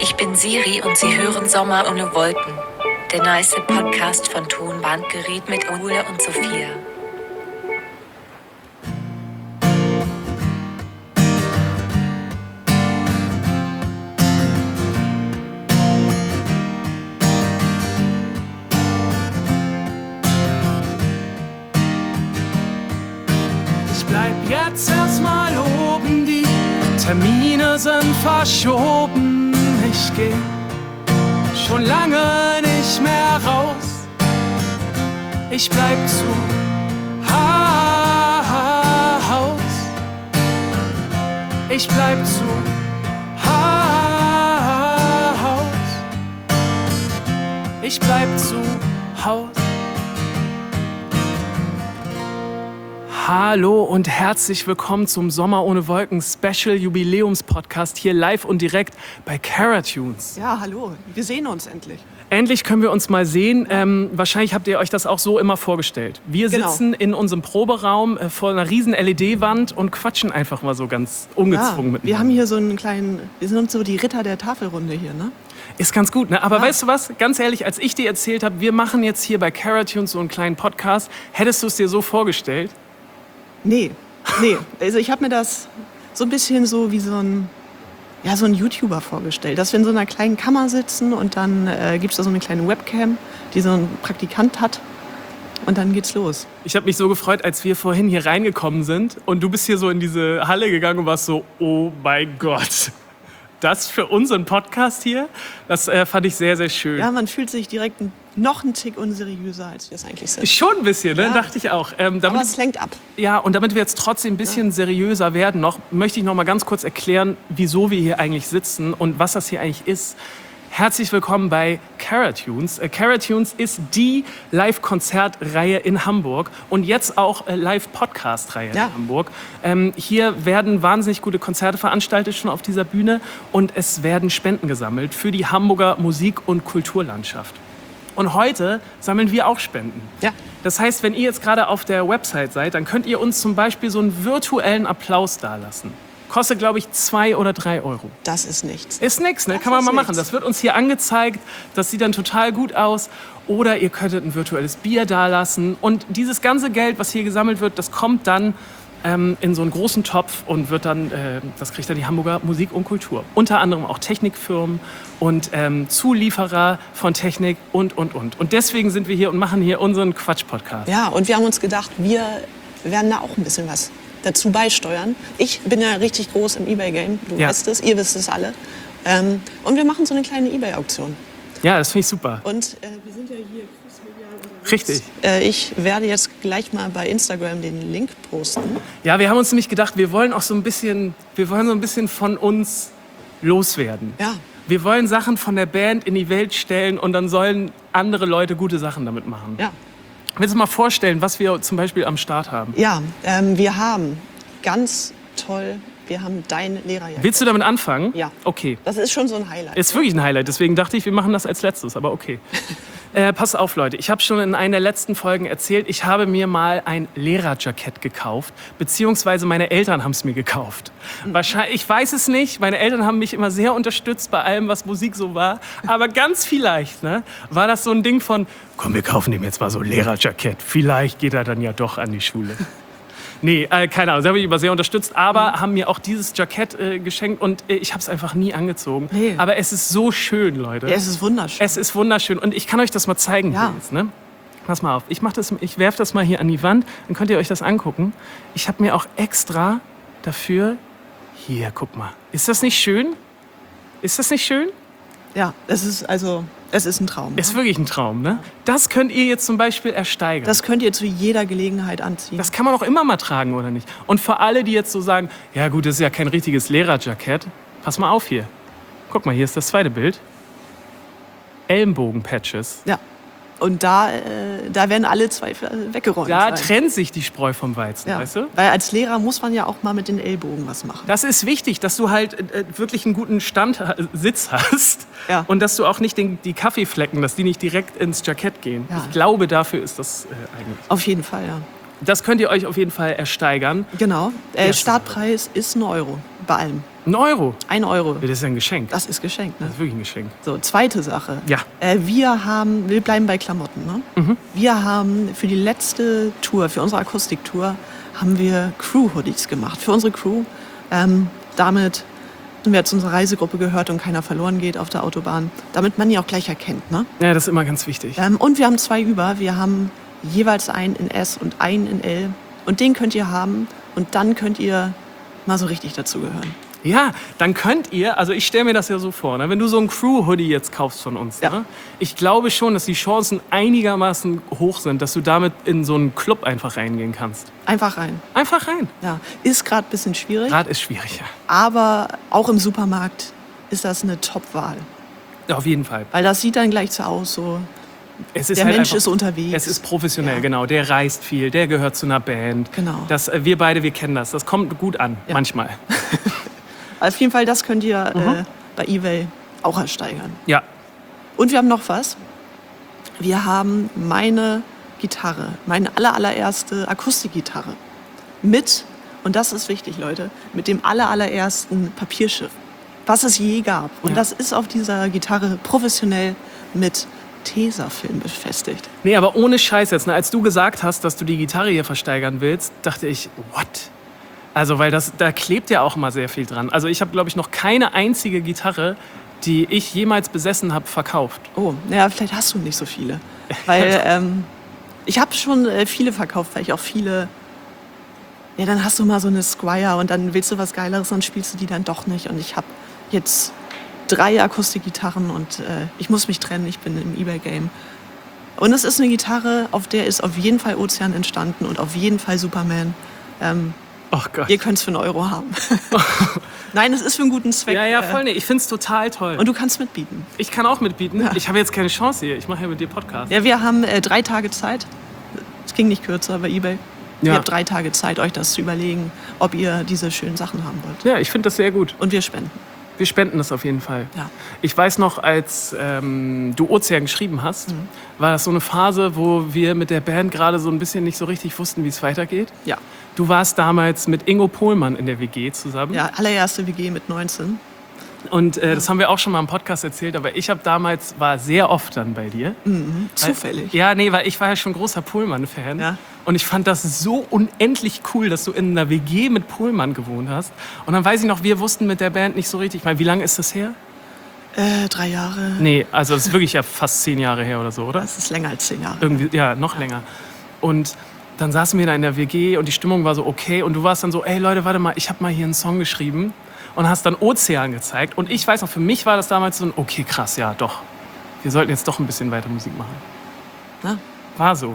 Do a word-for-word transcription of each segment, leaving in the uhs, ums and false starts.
Ich bin Siri und Sie hören Sommer ohne Wolken. Der nice Podcast von Tonbandgerät mit Ole und Sophia. Ich bleib jetzt erstmal oben, die Termine sind verschoben. Ich geh schon lange nicht mehr raus. Ich bleib zu Haus. Ich bleib zu Haus. Ich bleib zu Haus. Hallo und herzlich willkommen zum Sommer ohne Wolken Special Jubiläums Podcast hier live und direkt bei Caratunes. Ja, hallo, wir sehen uns endlich. Endlich können wir uns mal sehen. Ähm, wahrscheinlich habt ihr euch das auch so immer vorgestellt. Wir Genau. sitzen in unserem Proberaum äh, vor einer riesen L E D-Wand und quatschen einfach mal so ganz ungezwungen Ja, miteinander. wir haben hier so einen kleinen, wir sind uns so die Ritter der Tafelrunde hier, ne? Ist ganz gut, ne? Aber Ja. weißt du was? Ganz ehrlich, als ich dir erzählt habe, wir machen jetzt hier bei Caratunes so einen kleinen Podcast, hättest du es dir so vorgestellt? Nee, nee, also ich habe mir das so ein bisschen so wie so ein, ja, so ein YouTuber vorgestellt, dass wir in so einer kleinen Kammer sitzen und dann äh, gibt es da so eine kleine Webcam, die so ein Praktikant hat und dann geht's los. Ich habe mich so gefreut, als wir vorhin hier reingekommen sind und du bist hier so in diese Halle gegangen und warst so, oh mein Gott, das für unseren Podcast hier, das äh, fand ich sehr, sehr schön. Ja, man fühlt sich direkt ein, noch einen Tick unseriöser, als wir es eigentlich sind. Schon ein bisschen, ne? Ja. Dachte ich auch. Ähm, damit, Aber es lenkt ab. ja, und damit wir jetzt trotzdem ein bisschen seriöser werden noch, möchte ich noch mal ganz kurz erklären, wieso wir hier eigentlich sitzen und was das hier eigentlich ist. Herzlich willkommen bei Caratunes. Äh, Caratunes ist die Live-Konzertreihe in Hamburg und jetzt auch äh, Live-Podcast-Reihe Ja. in Hamburg. Ähm, hier werden wahnsinnig gute Konzerte veranstaltet schon auf dieser Bühne und es werden Spenden gesammelt für die Hamburger Musik- und Kulturlandschaft. Und heute sammeln wir auch Spenden. Ja. Das heißt, wenn ihr jetzt gerade auf der Website seid, dann könnt ihr uns zum Beispiel so einen virtuellen Applaus dalassen. Kostet, glaube ich, zwei oder drei Euro. Das ist nichts. Ist nix, ne? Das Kann man ist mal machen. nichts. Das wird uns hier angezeigt. Das sieht dann total gut aus. Oder ihr könntet ein virtuelles Bier dalassen. Und dieses ganze Geld, was hier gesammelt wird, das kommt dann ähm, in so einen großen Topf und wird dann, äh, das kriegt dann die Hamburger Musik und Kultur. Unter anderem auch Technikfirmen und ähm, Zulieferer von Technik und, und, und. Und deswegen sind wir hier und machen hier unseren Quatsch-Podcast. Ja, und wir haben uns gedacht, wir werden da auch ein bisschen was dazu beisteuern. Ich bin ja richtig groß im eBay-Game, du Ja. weißt es, ihr wisst es alle. Ähm, und wir machen so eine kleine eBay-Auktion. Ja, das finde ich super. Und äh, wir sind ja hier großmedial unterwegs. Richtig. Äh, ich werde jetzt gleich mal bei Instagram den Link posten. Ja, wir haben uns nämlich gedacht, wir wollen auch so ein bisschen, wir wollen so ein bisschen von uns loswerden. Ja, Wir wollen Sachen von der Band in die Welt stellen und dann sollen andere Leute gute Sachen damit machen. ja. Willst du mal vorstellen, was wir zum Beispiel am Start haben? Ja, ähm, wir haben ganz toll, wir haben dein Lehrerjacke. Willst du damit anfangen? Ja. Okay. Das ist schon so ein Highlight. Ist wirklich ein Highlight, deswegen dachte ich, wir machen das als letztes, aber okay. äh, pass auf, Leute, ich habe schon in einer der letzten Folgen erzählt, ich habe mir mal ein Lehrerjackett gekauft, beziehungsweise meine Eltern haben es mir gekauft. Wahrscheinlich, ich weiß es nicht, meine Eltern haben mich immer sehr unterstützt bei allem, was Musik so war, aber ganz vielleicht, ne, war das so ein Ding von, komm, wir kaufen ihm jetzt mal so ein Lehrerjackett, vielleicht geht er dann ja doch an die Schule. Nee, äh, keine Ahnung, sie haben mich immer sehr unterstützt, aber haben mir auch dieses Jackett äh, geschenkt und äh, ich habe es einfach nie angezogen. Nee. Aber es ist so schön, Leute. Ja, es ist wunderschön. Es ist wunderschön und ich kann euch das mal zeigen Ja. hier jetzt, ne? Pass mal auf, ich, mach das, ich werfe das mal hier an die Wand, dann könnt ihr euch das angucken. Ich habe mir auch extra dafür, hier, guck mal. Ist das nicht schön? Ist das nicht schön? Ja, es ist also, es ist ein Traum. Ist wirklich ein Traum, ne? Das könnt ihr jetzt zum Beispiel ersteigern. Das könnt ihr zu jeder Gelegenheit anziehen. Das kann man auch immer mal tragen, oder nicht? Und für alle, die jetzt so sagen, ja gut, das ist ja kein richtiges Lehrerjackett, pass mal auf hier. Guck mal, hier ist das zweite Bild. Ellenbogen-Patches. Ja. Und da, äh, da werden alle Zweifel weggeräumt. Da sein. trennt sich die Spreu vom Weizen, ja. weißt du? Weil als Lehrer muss man ja auch mal mit den Ellbogen was machen. Das ist wichtig, dass du halt äh, wirklich einen guten Stand, äh, Sitz hast Ja. und dass du auch nicht den, die Kaffeeflecken, dass die nicht direkt ins Jackett gehen. Ja. Ich glaube, dafür ist das äh, eigentlich. Auf jeden Fall, ja. Das könnt ihr euch auf jeden Fall ersteigern. Genau. Äh, Yes. Startpreis ist ein Euro bei allem. Ein Euro? Ein Euro. Das ist ja ein Geschenk. Das ist geschenkt, ne? Das ist wirklich ein Geschenk. So, zweite Sache. Ja. Äh, wir haben, wir bleiben bei Klamotten, ne? Mhm. Wir haben für die letzte Tour, für unsere Akustiktour, haben wir Crew-Hoodies gemacht. Für unsere Crew. Ähm, damit, wenn wir jetzt unsere Reisegruppe gehört und keiner verloren geht auf der Autobahn, damit man die auch gleich erkennt, ne? Ja, das ist immer ganz wichtig. Ähm, und wir haben zwei über. Wir haben jeweils einen in S und einen in L. Und den könnt ihr haben und dann könnt ihr mal so richtig dazugehören. Ja, dann könnt ihr, also ich stelle mir das ja so vor, ne, wenn du so ein Crew-Hoodie jetzt kaufst von uns, Ja. ne, ich glaube schon, dass die Chancen einigermaßen hoch sind, dass du damit in so einen Club einfach reingehen kannst. Einfach rein. Einfach rein. Ja. Ist gerade ein bisschen schwierig, Gerade ist schwierig, ja. aber auch im Supermarkt ist das eine Top-Wahl. Ja, auf jeden Fall. Weil das sieht dann gleich so aus, so Es ist der halt Mensch einfach, ist unterwegs. Es ist professionell, Ja. genau. Der reist viel, der gehört zu einer Band. Genau. Das, äh, wir beide, wir kennen das. Das kommt gut an, Ja. manchmal. Auf jeden Fall, das könnt ihr Mhm. äh, bei eBay auch ersteigern. Ja. Und wir haben noch was. Wir haben meine Gitarre, meine aller, allererste Akustikgitarre mit, und das ist wichtig, Leute, mit dem aller, allerersten Papierschiff, was es je gab. Und Ja. das ist auf dieser Gitarre professionell mit Tesafilm befestigt. Nee, aber ohne Scheiß jetzt. Ne? Als du gesagt hast, dass du die Gitarre hier versteigern willst, dachte ich, what? Also, weil das, da klebt ja auch mal sehr viel dran. Also ich habe, glaube ich, noch keine einzige Gitarre, die ich jemals besessen habe, verkauft. Oh, naja, vielleicht hast du nicht so viele. Weil ähm, ich habe schon äh, viele verkauft, weil ich auch viele... Ja, dann hast du mal so eine Squire und dann willst du was Geileres, dann spielst du die dann doch nicht. Und ich habe jetzt drei Akustikgitarren und äh, ich muss mich trennen, ich bin im eBay-Game. Und es ist eine Gitarre, auf der ist auf jeden Fall Ozean entstanden und auf jeden Fall Superman. Ähm, Oh Gott. ihr könnt es für einen Euro haben. Nein, es ist für einen guten Zweck. Ja, ja, äh, voll. Nee, ich finde es total toll. Und du kannst mitbieten. Ich kann auch mitbieten. Ja. Ich habe jetzt keine Chance hier. Ich mache ja mit dir Podcast. Ja, wir haben äh, drei Tage Zeit. Es ging nicht kürzer bei eBay. Ja. Ihr habt drei Tage Zeit, euch das zu überlegen, ob ihr diese schönen Sachen haben wollt. Ja, ich finde das sehr gut. Und wir spenden. Wir spenden das auf jeden Fall. Ja. Ich weiß noch, als ähm, du Ozean geschrieben hast, Mhm. war das so eine Phase, wo wir mit der Band gerade so ein bisschen nicht so richtig wussten, wie es weitergeht. Ja. Du warst damals mit Ingo Pohlmann in der W G zusammen. Ja, allererste W G mit neunzehn. Und äh, das haben wir auch schon mal im Podcast erzählt, aber ich habe damals, war sehr oft dann bei dir. Mhm. Zufällig. Weil, ja, nee, weil ich war ja schon großer Pohlmann-Fan. Ja. Und ich fand das so unendlich cool, dass du in einer W G mit Pohlmann gewohnt hast. Und dann weiß ich noch, wir wussten mit der Band nicht so richtig. Ich meine, wie lange ist das her? Äh, drei Jahre. Nee, also das ist wirklich ja fast zehn Jahre her oder so, oder? Das ist länger als zehn Jahre. Irgendwie, ja, noch länger. Und dann saßen wir da in der W G und die Stimmung war so okay. Und du warst dann so, ey Leute, warte mal, ich habe mal hier einen Song geschrieben. Und hast dann Ozean gezeigt. Und ich weiß noch, für mich war das damals so ein, okay, krass, ja, doch. Wir sollten jetzt doch ein bisschen weiter Musik machen. Na? War so.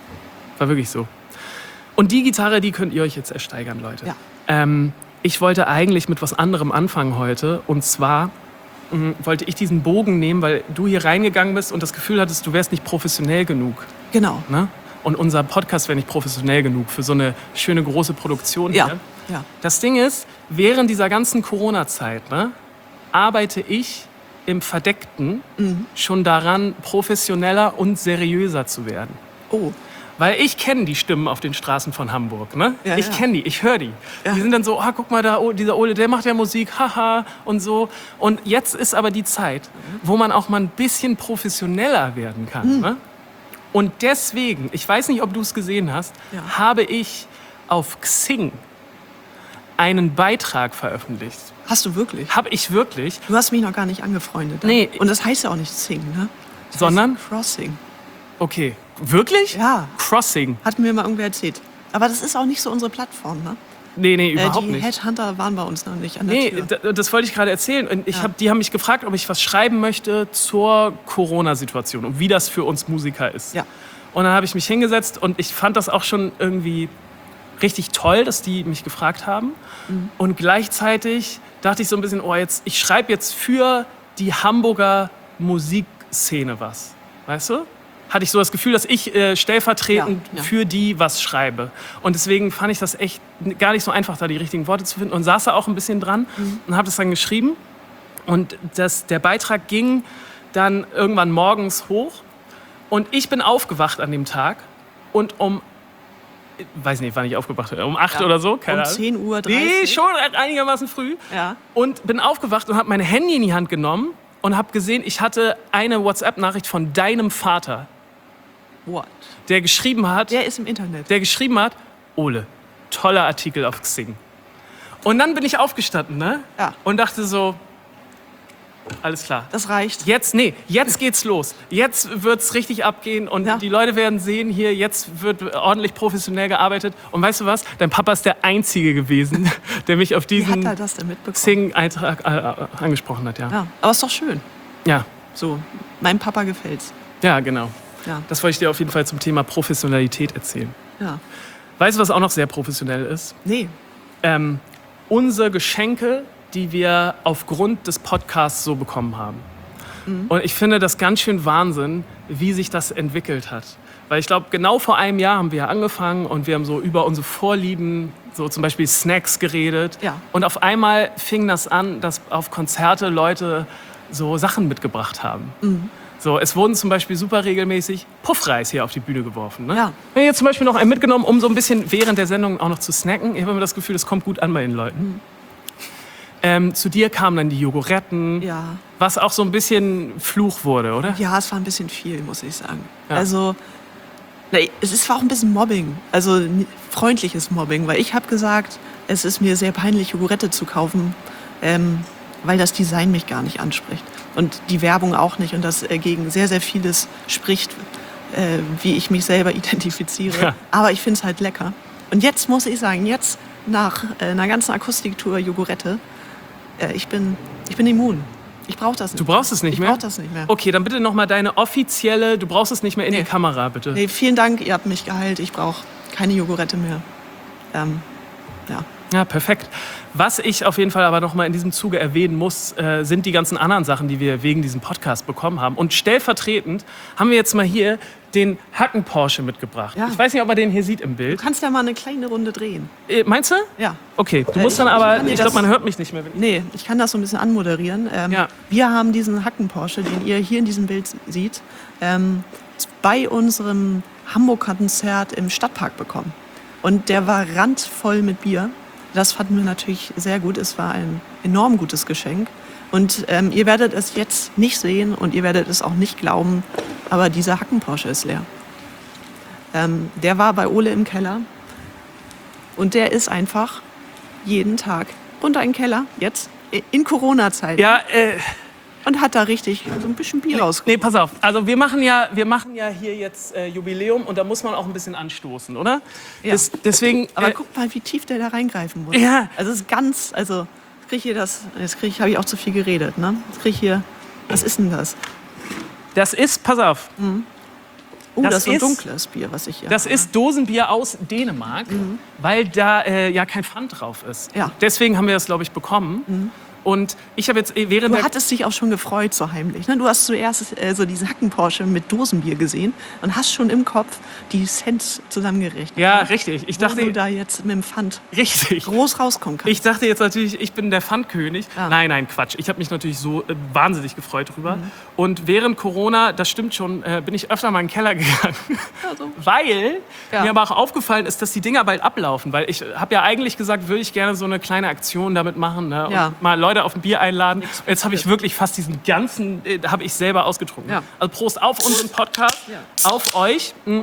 War wirklich so. Und die Gitarre, die könnt ihr euch jetzt ersteigern, Leute. Ja. Ähm, ich wollte eigentlich mit was anderem anfangen heute. Und zwar mh, wollte ich diesen Bogen nehmen, weil du hier reingegangen bist und das Gefühl hattest, du wärst nicht professionell genug. Genau. Ne? Und unser Podcast wäre nicht professionell genug für so eine schöne große Produktion Ja. hier. Ja. Das Ding ist, während dieser ganzen Corona-Zeit ne, arbeite ich im Verdeckten Mhm. schon daran, professioneller und seriöser zu werden. Oh. Weil ich kenne die Stimmen auf den Straßen von Hamburg. Ne? Ja, ich ja. kenne die, ich höre die. Ja. Die sind dann so, ah, guck mal da, oh, dieser Ole, der macht ja Musik, haha und so. Und jetzt ist aber die Zeit, wo man auch mal ein bisschen professioneller werden kann. Mhm. Ne? Und deswegen, ich weiß nicht, ob du es gesehen hast, Ja. habe ich auf Xing einen Beitrag veröffentlicht. Hast du wirklich? Habe ich wirklich, Du hast mich noch gar nicht angefreundet. ne? Nee. Und das heißt ja auch nicht Sing, ne? Das Sondern? heißt Crossing. okay, wirklich? Ja. Crossing. Hat mir mal irgendwer erzählt. Aber das ist auch nicht so unsere Plattform, ne? Nee, nee, Äh, überhaupt die nicht. Headhunter waren bei uns noch nicht an der Nee, Tür. d- das wollte ich gerade erzählen. Und ich Ja. hab, die haben mich gefragt, ob ich was schreiben möchte zur Corona-Situation und wie das für uns Musiker ist. Ja. Und dann habe ich mich hingesetzt und ich fand das auch schon irgendwie richtig toll, dass die mich gefragt haben. Mhm. Und gleichzeitig dachte ich so ein bisschen, oh, jetzt, ich schreibe jetzt für die Hamburger Musikszene was. Weißt du? Hatte ich so das Gefühl, dass ich äh, stellvertretend Ja, ja. für die was schreibe. Und deswegen fand ich das echt gar nicht so einfach, da die richtigen Worte zu finden. Und saß da auch ein bisschen dran Mhm. und habe das dann geschrieben. Und das, der Beitrag ging dann irgendwann morgens hoch. Und ich bin aufgewacht an dem Tag. Und um weiß nicht, wann ich aufgewacht bin, um acht Ja. oder so, keine Um Ahnung. zehn Uhr dreißig. Nee, schon einigermaßen früh. Ja. Und bin aufgewacht und habe mein Handy in die Hand genommen und habe gesehen, ich hatte eine WhatsApp-Nachricht von deinem Vater, What? der geschrieben hat, Der ist im Internet. der geschrieben hat, Ole, toller Artikel auf Xing. Und dann bin ich aufgestanden, ne? Ja. Und dachte so, alles klar. Das reicht. Jetzt, nee, jetzt geht's los. Jetzt wird's richtig abgehen und Ja. die Leute werden sehen, hier, jetzt wird ordentlich professionell gearbeitet. Und weißt du was? Dein Papa ist der Einzige gewesen, der mich auf Wie hat diesen er das denn mitbekommen? Xing-Eintrag äh, äh, angesprochen hat, ja. Ja, aber ist doch schön. Ja, So, meinem Papa gefällt's. ja, genau. Ja, Das wollte ich dir auf jeden Fall zum Thema Professionalität erzählen. ja. Weißt du, was auch noch sehr professionell ist? Nee, Ähm, unsere Geschenke, die wir aufgrund des Podcasts so bekommen haben. Und ich finde das ganz schön Wahnsinn, wie sich das entwickelt hat. Weil ich glaube, genau vor einem Jahr haben wir angefangen und wir haben so über unsere Vorlieben, so zum Beispiel Snacks geredet. Ja. Und auf einmal fing das an, dass auf Konzerte Leute so Sachen mitgebracht haben. So, es wurden zum Beispiel super regelmäßig Puffreis hier auf die Bühne geworfen. Ne? Ja. Ich habe jetzt zum Beispiel noch einen mitgenommen, um so ein bisschen während der Sendung auch noch zu snacken. Ich habe immer das Gefühl, das kommt gut an bei den Leuten. Ähm, zu dir kamen dann die Jogoretten, ja. was auch so ein bisschen Fluch wurde, oder? Ja, es war ein bisschen viel, muss ich sagen. Ja. Also, na, es ist- war auch ein bisschen Mobbing. Also n- freundliches Mobbing, weil ich habe gesagt, es ist mir sehr peinlich, Jogurette zu kaufen, ähm, weil das Design mich gar nicht anspricht. Und die Werbung auch nicht. Und das äh, gegen sehr, sehr vieles spricht, äh, wie ich mich selber identifiziere. Ja. Aber ich finde es halt lecker. Und jetzt muss ich sagen, jetzt nach äh, einer ganzen Akustiktour Jogurette, äh, ich, bin, ich bin immun. Ich brauche das nicht. Du brauchst es nicht ich mehr? Ich brauche das nicht mehr. Okay, dann bitte nochmal deine offizielle, du brauchst es nicht mehr in Nee. die Kamera, bitte. Nee, vielen Dank, ihr habt mich geheilt. Ich brauche keine Jogurette mehr. Ähm, ja. Ja, perfekt. Was ich auf jeden Fall aber nochmal in diesem Zuge erwähnen muss, äh, sind die ganzen anderen Sachen, die wir wegen diesem Podcast bekommen haben. Und stellvertretend haben wir jetzt mal hier den Hacken-Porsche mitgebracht. Ja. Ich weiß nicht, ob man den hier sieht im Du Bild. kannst ja mal eine kleine Runde drehen. Äh, meinst du? Ja. Okay, du Äh, musst ich- dann ich aber, kann dir ich glaube, das- man hört mich nicht mehr. Nee, ich kann das so ein bisschen anmoderieren. Ähm, Ja. Wir haben diesen Hacken-Porsche, den ihr hier in diesem Bild seht, ähm, bei unserem Hamburg-Konzert im Stadtpark bekommen. Und der war randvoll mit Bier. Das fanden wir natürlich sehr gut. Es war ein enorm gutes Geschenk. Und ähm, ihr werdet es jetzt nicht sehen und ihr werdet es auch nicht glauben, aber dieser Hacken-Porsche ist leer. Ähm, der war bei Ole im Keller und der ist einfach jeden Tag runter in den Keller, jetzt in Corona-Zeiten, Ja, äh, und hat da richtig so ein bisschen Bier rausgeholt. nee, pass auf. Also wir machen ja, wir machen ja hier jetzt äh, Jubiläum und da muss man auch ein bisschen anstoßen, oder? Ja. Des, deswegen. Aber äh, guck mal, wie tief der da reingreifen muss. Ja. Also es ist ganz, also jetzt krieg ich hier das, jetzt krieg ich, habe ich auch zu viel geredet, ne? Jetzt krieg ich hier, was ist denn das? das ist, pass auf, Oh, Das das, ist so ein ist- dunkles Bier, was ich hier das habe. ist Dosenbier aus Dänemark, weil da äh, ja kein Pfand drauf ist. Ja. Deswegen haben wir das, glaube ich, bekommen. Und ich habe jetzt äh, während Du der hattest dich auch schon gefreut, so heimlich. Ne? Du hast zuerst äh, so diese Hacken-Porsche mit Dosenbier gesehen und hast schon im Kopf die Cents zusammengerechnet. ja, ne? richtig. Ich Wo du dachte, da jetzt mit dem Pfand richtig. groß rauskommen kannst. Ich dachte jetzt natürlich, ich bin der Pfandkönig. Ja. Nein, nein, Quatsch. Ich habe mich natürlich so äh, wahnsinnig gefreut drüber. Und während Corona, das stimmt schon, äh, bin ich öfter mal in den Keller gegangen. Also, Weil Ja. mir aber auch aufgefallen ist, dass die Dinger bald ablaufen. Weil ich habe ja eigentlich gesagt, würde ich gerne so eine kleine Aktion damit machen. Ne? Ja. Und mal Leute auf ein Bier einladen. Nix Jetzt habe ich passiert. wirklich fast diesen ganzen, äh, habe ich selber ausgetrunken. Ja. Also Prost auf unseren Podcast, Ja. auf euch. Mm.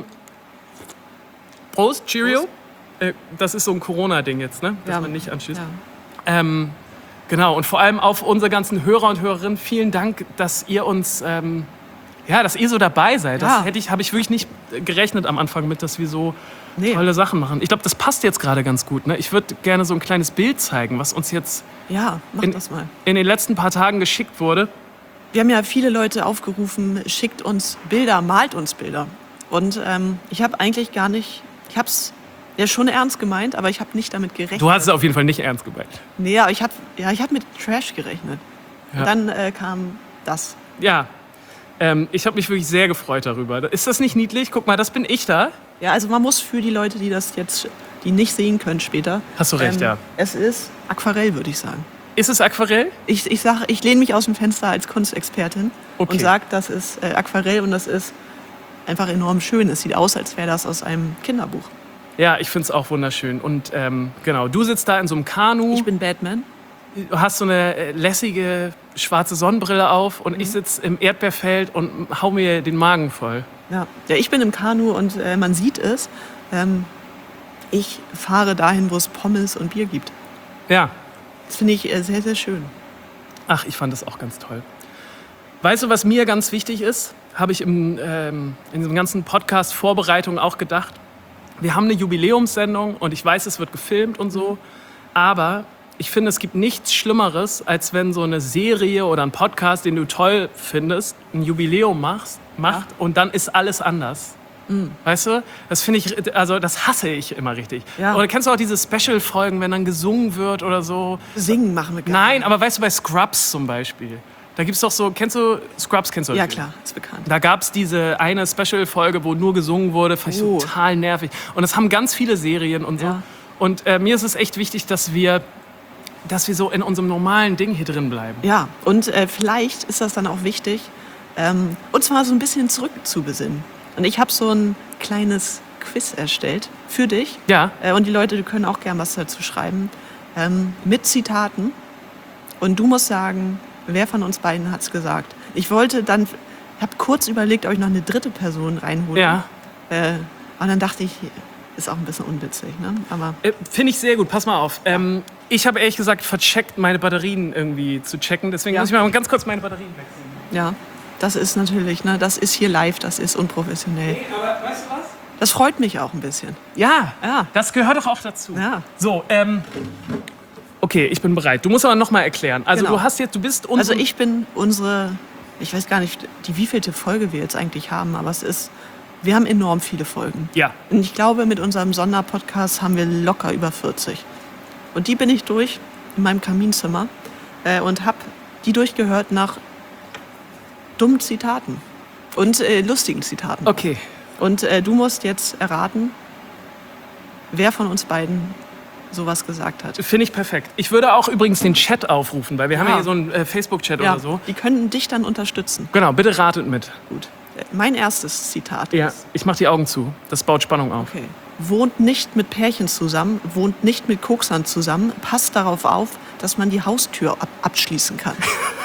Prost, Cheerio. Prost. Äh, das ist so ein Corona-Ding jetzt, ne? dass ja. man nicht anschließt. Ja. Ähm, genau, und vor allem auf unsere ganzen Hörer und Hörerinnen, vielen Dank, dass ihr uns, ähm, ja, dass ihr so dabei seid. Das Ja. hätte ich, habe ich wirklich nicht gerechnet am Anfang mit, dass wir so Nee. tolle Sachen machen. Ich glaube, das passt jetzt gerade ganz gut. Ne? Ich würde gerne so ein kleines Bild zeigen, was uns jetzt Ja, mach in, das mal. in den letzten paar Tagen geschickt wurde. Wir haben ja viele Leute aufgerufen, schickt uns Bilder, malt uns Bilder. Und ähm, ich habe eigentlich gar nicht, ich habe es ja schon ernst gemeint, aber ich habe nicht damit gerechnet. Du hast es auf jeden Fall nicht ernst gemeint. Nee, aber ich habe ja, ich hab mit Trash gerechnet. Ja. Und dann äh, kam das. Ja, ähm, ich habe mich wirklich sehr gefreut darüber. Ist das nicht niedlich? Guck mal, das bin ich da. Ja, also man muss für die Leute, die das jetzt, die nicht sehen können später. Hast du recht, ja. Es ist Aquarell, würde ich sagen. Ist es Aquarell? Ich, ich sage, ich lehne mich aus dem Fenster als Kunstexpertin Okay. und sage, das ist äh, Aquarell und das ist einfach enorm schön. Es sieht aus, als wäre das aus einem Kinderbuch. Ja, ich finde es auch wunderschön. Und ähm, genau, du sitzt da in so einem Kanu, Ich bin Batman. du hast so eine äh, lässige schwarze Sonnenbrille auf und Mhm. ich sitze im Erdbeerfeld und hau mir den Magen voll. Ja. ja, ich bin im Kanu und äh, man sieht es. Ähm, ich fahre dahin, wo es Pommes und Bier gibt. Ja, Das finde ich äh, sehr, sehr schön. ach, ich fand das auch ganz toll. Weißt du, was mir ganz wichtig ist? Habe ich im, ähm, in diesem ganzen Podcast Vorbereitung auch gedacht. Wir haben eine Jubiläumssendung und ich weiß, es wird gefilmt und so. Aber ich finde, es gibt nichts Schlimmeres, als wenn so eine Serie oder ein Podcast, den du toll findest, ein Jubiläum machst, macht und dann ist alles anders. Weißt du? Das finde ich, also das hasse ich immer richtig. Ja. Oder kennst du auch diese Special-Folgen, wenn dann gesungen wird oder so? Singen machen wir gar Nein, nicht. aber weißt du, bei Scrubs zum Beispiel, da gibt's doch so, kennst du, Scrubs kennst du? Ja, natürlich. klar, ist bekannt. Da gab's diese eine Special-Folge, wo nur gesungen wurde, fand ich Oh. total nervig. Und das haben ganz viele Serien und so. Ja. Und äh, mir ist es echt wichtig, dass wir, dass wir so in unserem normalen Ding hier drin bleiben. Ja, und äh, vielleicht ist das dann auch wichtig, ähm, uns mal so ein bisschen zurück zu besinnen. Und ich habe so ein kleines Quiz erstellt für dich. Ja. Äh, und die Leute, die können auch gern was dazu schreiben. Ähm, mit Zitaten. Und du musst sagen, wer von uns beiden hat es gesagt. Ich wollte dann, ich habe kurz überlegt, ob ich noch eine dritte Person reinhole. Ja. Äh, und dann dachte ich, ist auch ein bisschen unwitzig, ne? Aber Äh, Finde ich sehr gut, pass mal auf. Ähm, ich habe ehrlich gesagt vercheckt, meine Batterien irgendwie zu checken. Deswegen Ja. muss ich mal ganz kurz meine Batterien wechseln. ja, das ist natürlich, ne, das ist hier live, das ist unprofessionell. Hey, aber weißt du was? Das freut mich auch ein bisschen. Ja, Ja. das gehört doch auch dazu. Ja. So, ähm, okay, ich bin bereit. Du musst aber noch mal erklären. Also Genau. du hast jetzt, du bist unser... Also ich bin unsere, ich weiß gar nicht, die wievielte Folge wir jetzt eigentlich haben, aber es ist, wir haben enorm viele Folgen. Ja. Und ich glaube, mit unserem Sonderpodcast haben wir locker über vierzig. Und die bin ich durch in meinem Kaminzimmer äh, und habe die durchgehört nach dummen Zitaten und äh, lustigen Zitaten. Okay. Und äh, du musst jetzt erraten, wer von uns beiden sowas gesagt hat. Finde ich perfekt. Ich würde auch übrigens den Chat aufrufen, weil wir haben ja Ja. hier so einen äh, Facebook-Chat Ja, oder so. die können dich dann unterstützen. Genau, bitte ratet mit. Gut. Äh, Mein erstes Zitat Ja, ist, ich mache die Augen zu. Das baut Spannung auf. okay. Wohnt nicht mit Pärchen zusammen, wohnt nicht mit Koksern zusammen, passt darauf auf, dass man die Haustür ab abschließen kann.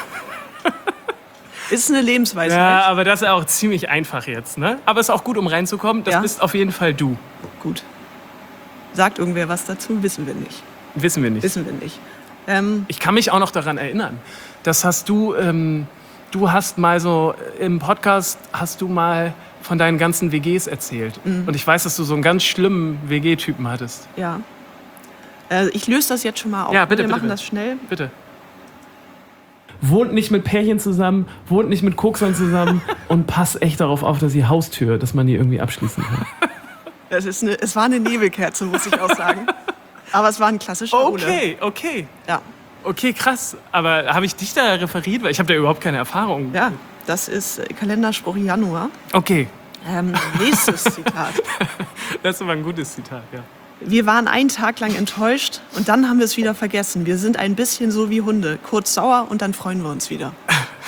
Ist eine Lebensweise. Ja, aber das ist auch ziemlich einfach jetzt, ne? Aber ist auch gut, um reinzukommen. Das Ja. bist auf jeden Fall du. Gut. Sagt irgendwer was dazu? Wissen wir nicht. Wissen wir nicht. Wissen wir nicht. Ähm, Ich kann mich auch noch daran erinnern. Das hast du, ähm, du hast mal so im Podcast hast du mal von deinen ganzen W Gs erzählt. Mhm. Und ich weiß, dass du so einen ganz schlimmen W G-Typen hattest. ja. Äh, ich löse das jetzt schon mal auf. Ja, bitte, wir bitte, machen bitte. das schnell. Bitte. Wohnt nicht mit Pärchen zusammen, wohnt nicht mit Koksern zusammen und passt echt darauf auf, dass die Haustür, dass man die irgendwie abschließen kann. Es, ist eine, es war eine Nebelkerze, muss ich auch sagen. Aber es war ein klassischer Ole. Okay, okay. Ja. Okay, krass. Aber habe ich dich da referiert? Weil ich habe da überhaupt keine Erfahrung. ja, das ist äh, Kalenderspruch Januar. Okay, Ähm, nächstes Zitat. das ist aber ein gutes Zitat, ja. Wir waren einen Tag lang enttäuscht und dann haben wir es wieder vergessen. Wir sind ein bisschen so wie Hunde. Kurz sauer und dann freuen wir uns wieder.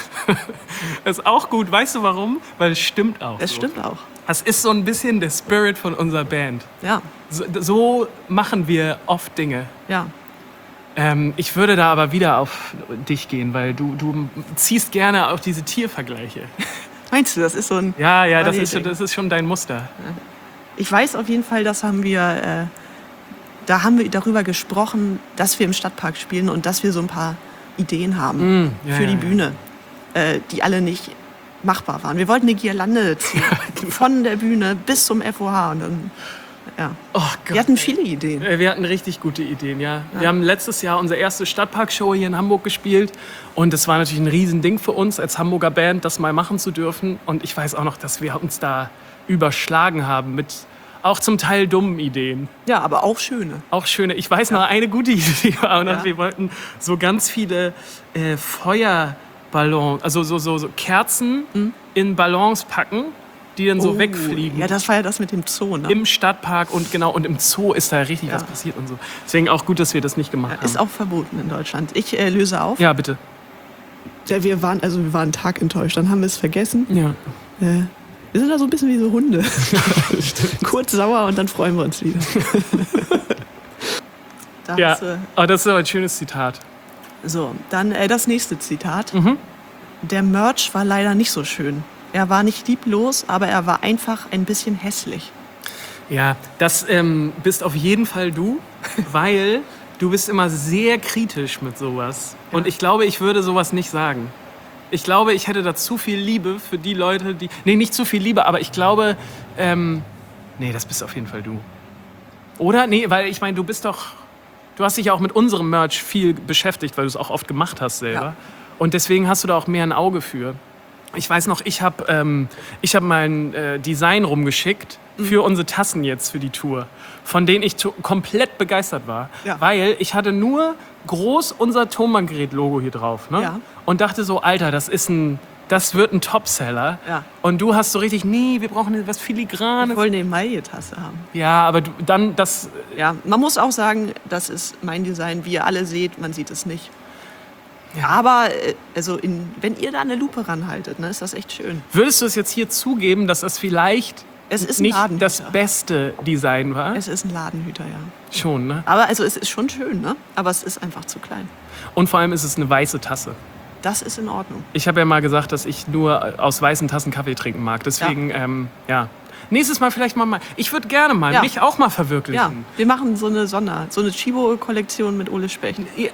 Das ist auch gut. Weißt du warum? Weil es stimmt auch. Es so. stimmt auch. Das ist so ein bisschen der Spirit von unserer Band. Ja, So, so machen wir oft Dinge. ja. Ähm, ich würde da aber wieder auf dich gehen, weil du, du ziehst gerne auf diese Tiervergleiche. Meinst du, das ist so ein... Ja, ja, das nee, ist, schon, das ist schon dein Muster. Ich weiß auf jeden Fall, das haben wir... Äh, da haben wir darüber gesprochen, dass wir im Stadtpark spielen und dass wir so ein paar Ideen haben Mm, ja, für ja, die ja. Bühne, äh, die alle nicht machbar waren. Wir wollten eine Girlande ziehen, von der Bühne bis zum F O H. Und dann, ja. Oh Gott. Wir hatten viele Ideen. Äh, Wir hatten richtig gute Ideen, ja. Wir haben letztes Jahr unsere erste Stadtparkshow hier in Hamburg gespielt. Und es war natürlich ein Riesending für uns als Hamburger Band, das mal machen zu dürfen. Und ich weiß auch noch, dass wir uns da überschlagen haben mit auch zum Teil dummen Ideen. Ja, aber auch schöne. Auch schöne. Ich weiß noch, eine gute Idee war auch noch, Ja. wir wollten so ganz viele äh, Feuerballons, also so, so, so Kerzen in Ballons packen, die dann so Oh, wegfliegen. Ja, das war ja das mit dem Zoo, ne? Im Stadtpark und genau, und im Zoo ist da richtig Ja. was passiert und so. Deswegen auch gut, dass wir das nicht gemacht haben. Ist auch verboten in Deutschland. Ich äh, löse auf. Ja, bitte. Ja, wir waren, also wir waren einen Tag enttäuscht. Dann haben wir es vergessen. Ja. Äh, Wir sind da so ein bisschen wie so Hunde. Kurz sauer und dann freuen wir uns wieder. Da Ja, hast du- oh, das ist aber ein schönes Zitat. So, dann äh, das nächste Zitat. Mhm. Der Merch war leider nicht so schön. Er war nicht lieblos, aber er war einfach ein bisschen hässlich. Ja, das ähm, bist auf jeden Fall du, weil du bist immer sehr kritisch mit sowas. Ja. Und ich glaube, ich würde sowas nicht sagen. Ich glaube, ich hätte da zu viel Liebe für die Leute, die... Nee, nicht zu viel Liebe, aber ich glaube... Ähm, nee, das bist auf jeden Fall du. Oder? Nee, weil ich meine, du bist doch... Du hast dich ja auch mit unserem Merch viel beschäftigt, weil du es auch oft gemacht hast selber. Ja. Und deswegen hast du da auch mehr ein Auge für. Ich weiß noch, ich habe ähm, ich hab mal ein äh, Design rumgeschickt für unsere Tassen jetzt für die Tour, von denen ich to- komplett begeistert war. Ja. Weil ich hatte nur groß unser Tonbandgerät-Logo hier drauf. Ne? Ja. Und dachte so, Alter, das ist ein... Das wird ein Topseller. Ja. Und du hast so richtig, nee, wir brauchen was Wir Filigranes. wollen eine Emaille-Tasse haben. Ja, aber du, dann das... Ja, man muss auch sagen, das ist mein Design. Wie ihr alle seht, man sieht es nicht. Ja. Aber äh, also in, wenn ihr da eine Lupe ranhaltet, ne, ist das echt schön. Würdest du es jetzt hier zugeben, dass das vielleicht Es ist ein nicht Ladenhüter. das beste Design war? Es ist ein Ladenhüter, ja. Schon, ne? Aber also es ist schon schön, ne? Aber es ist einfach zu klein. Und vor allem ist es eine weiße Tasse. Das ist in Ordnung. Ich habe ja mal gesagt, dass ich nur aus weißen Tassen Kaffee trinken mag. Deswegen, ja. Ähm, ja. Nächstes Mal vielleicht mal mal. Ich würde gerne mal Ja. mich auch mal Ja, verwirklichen. wir machen so eine Sonder, so eine Chibo-Kollektion mit Ole Specht. Ja.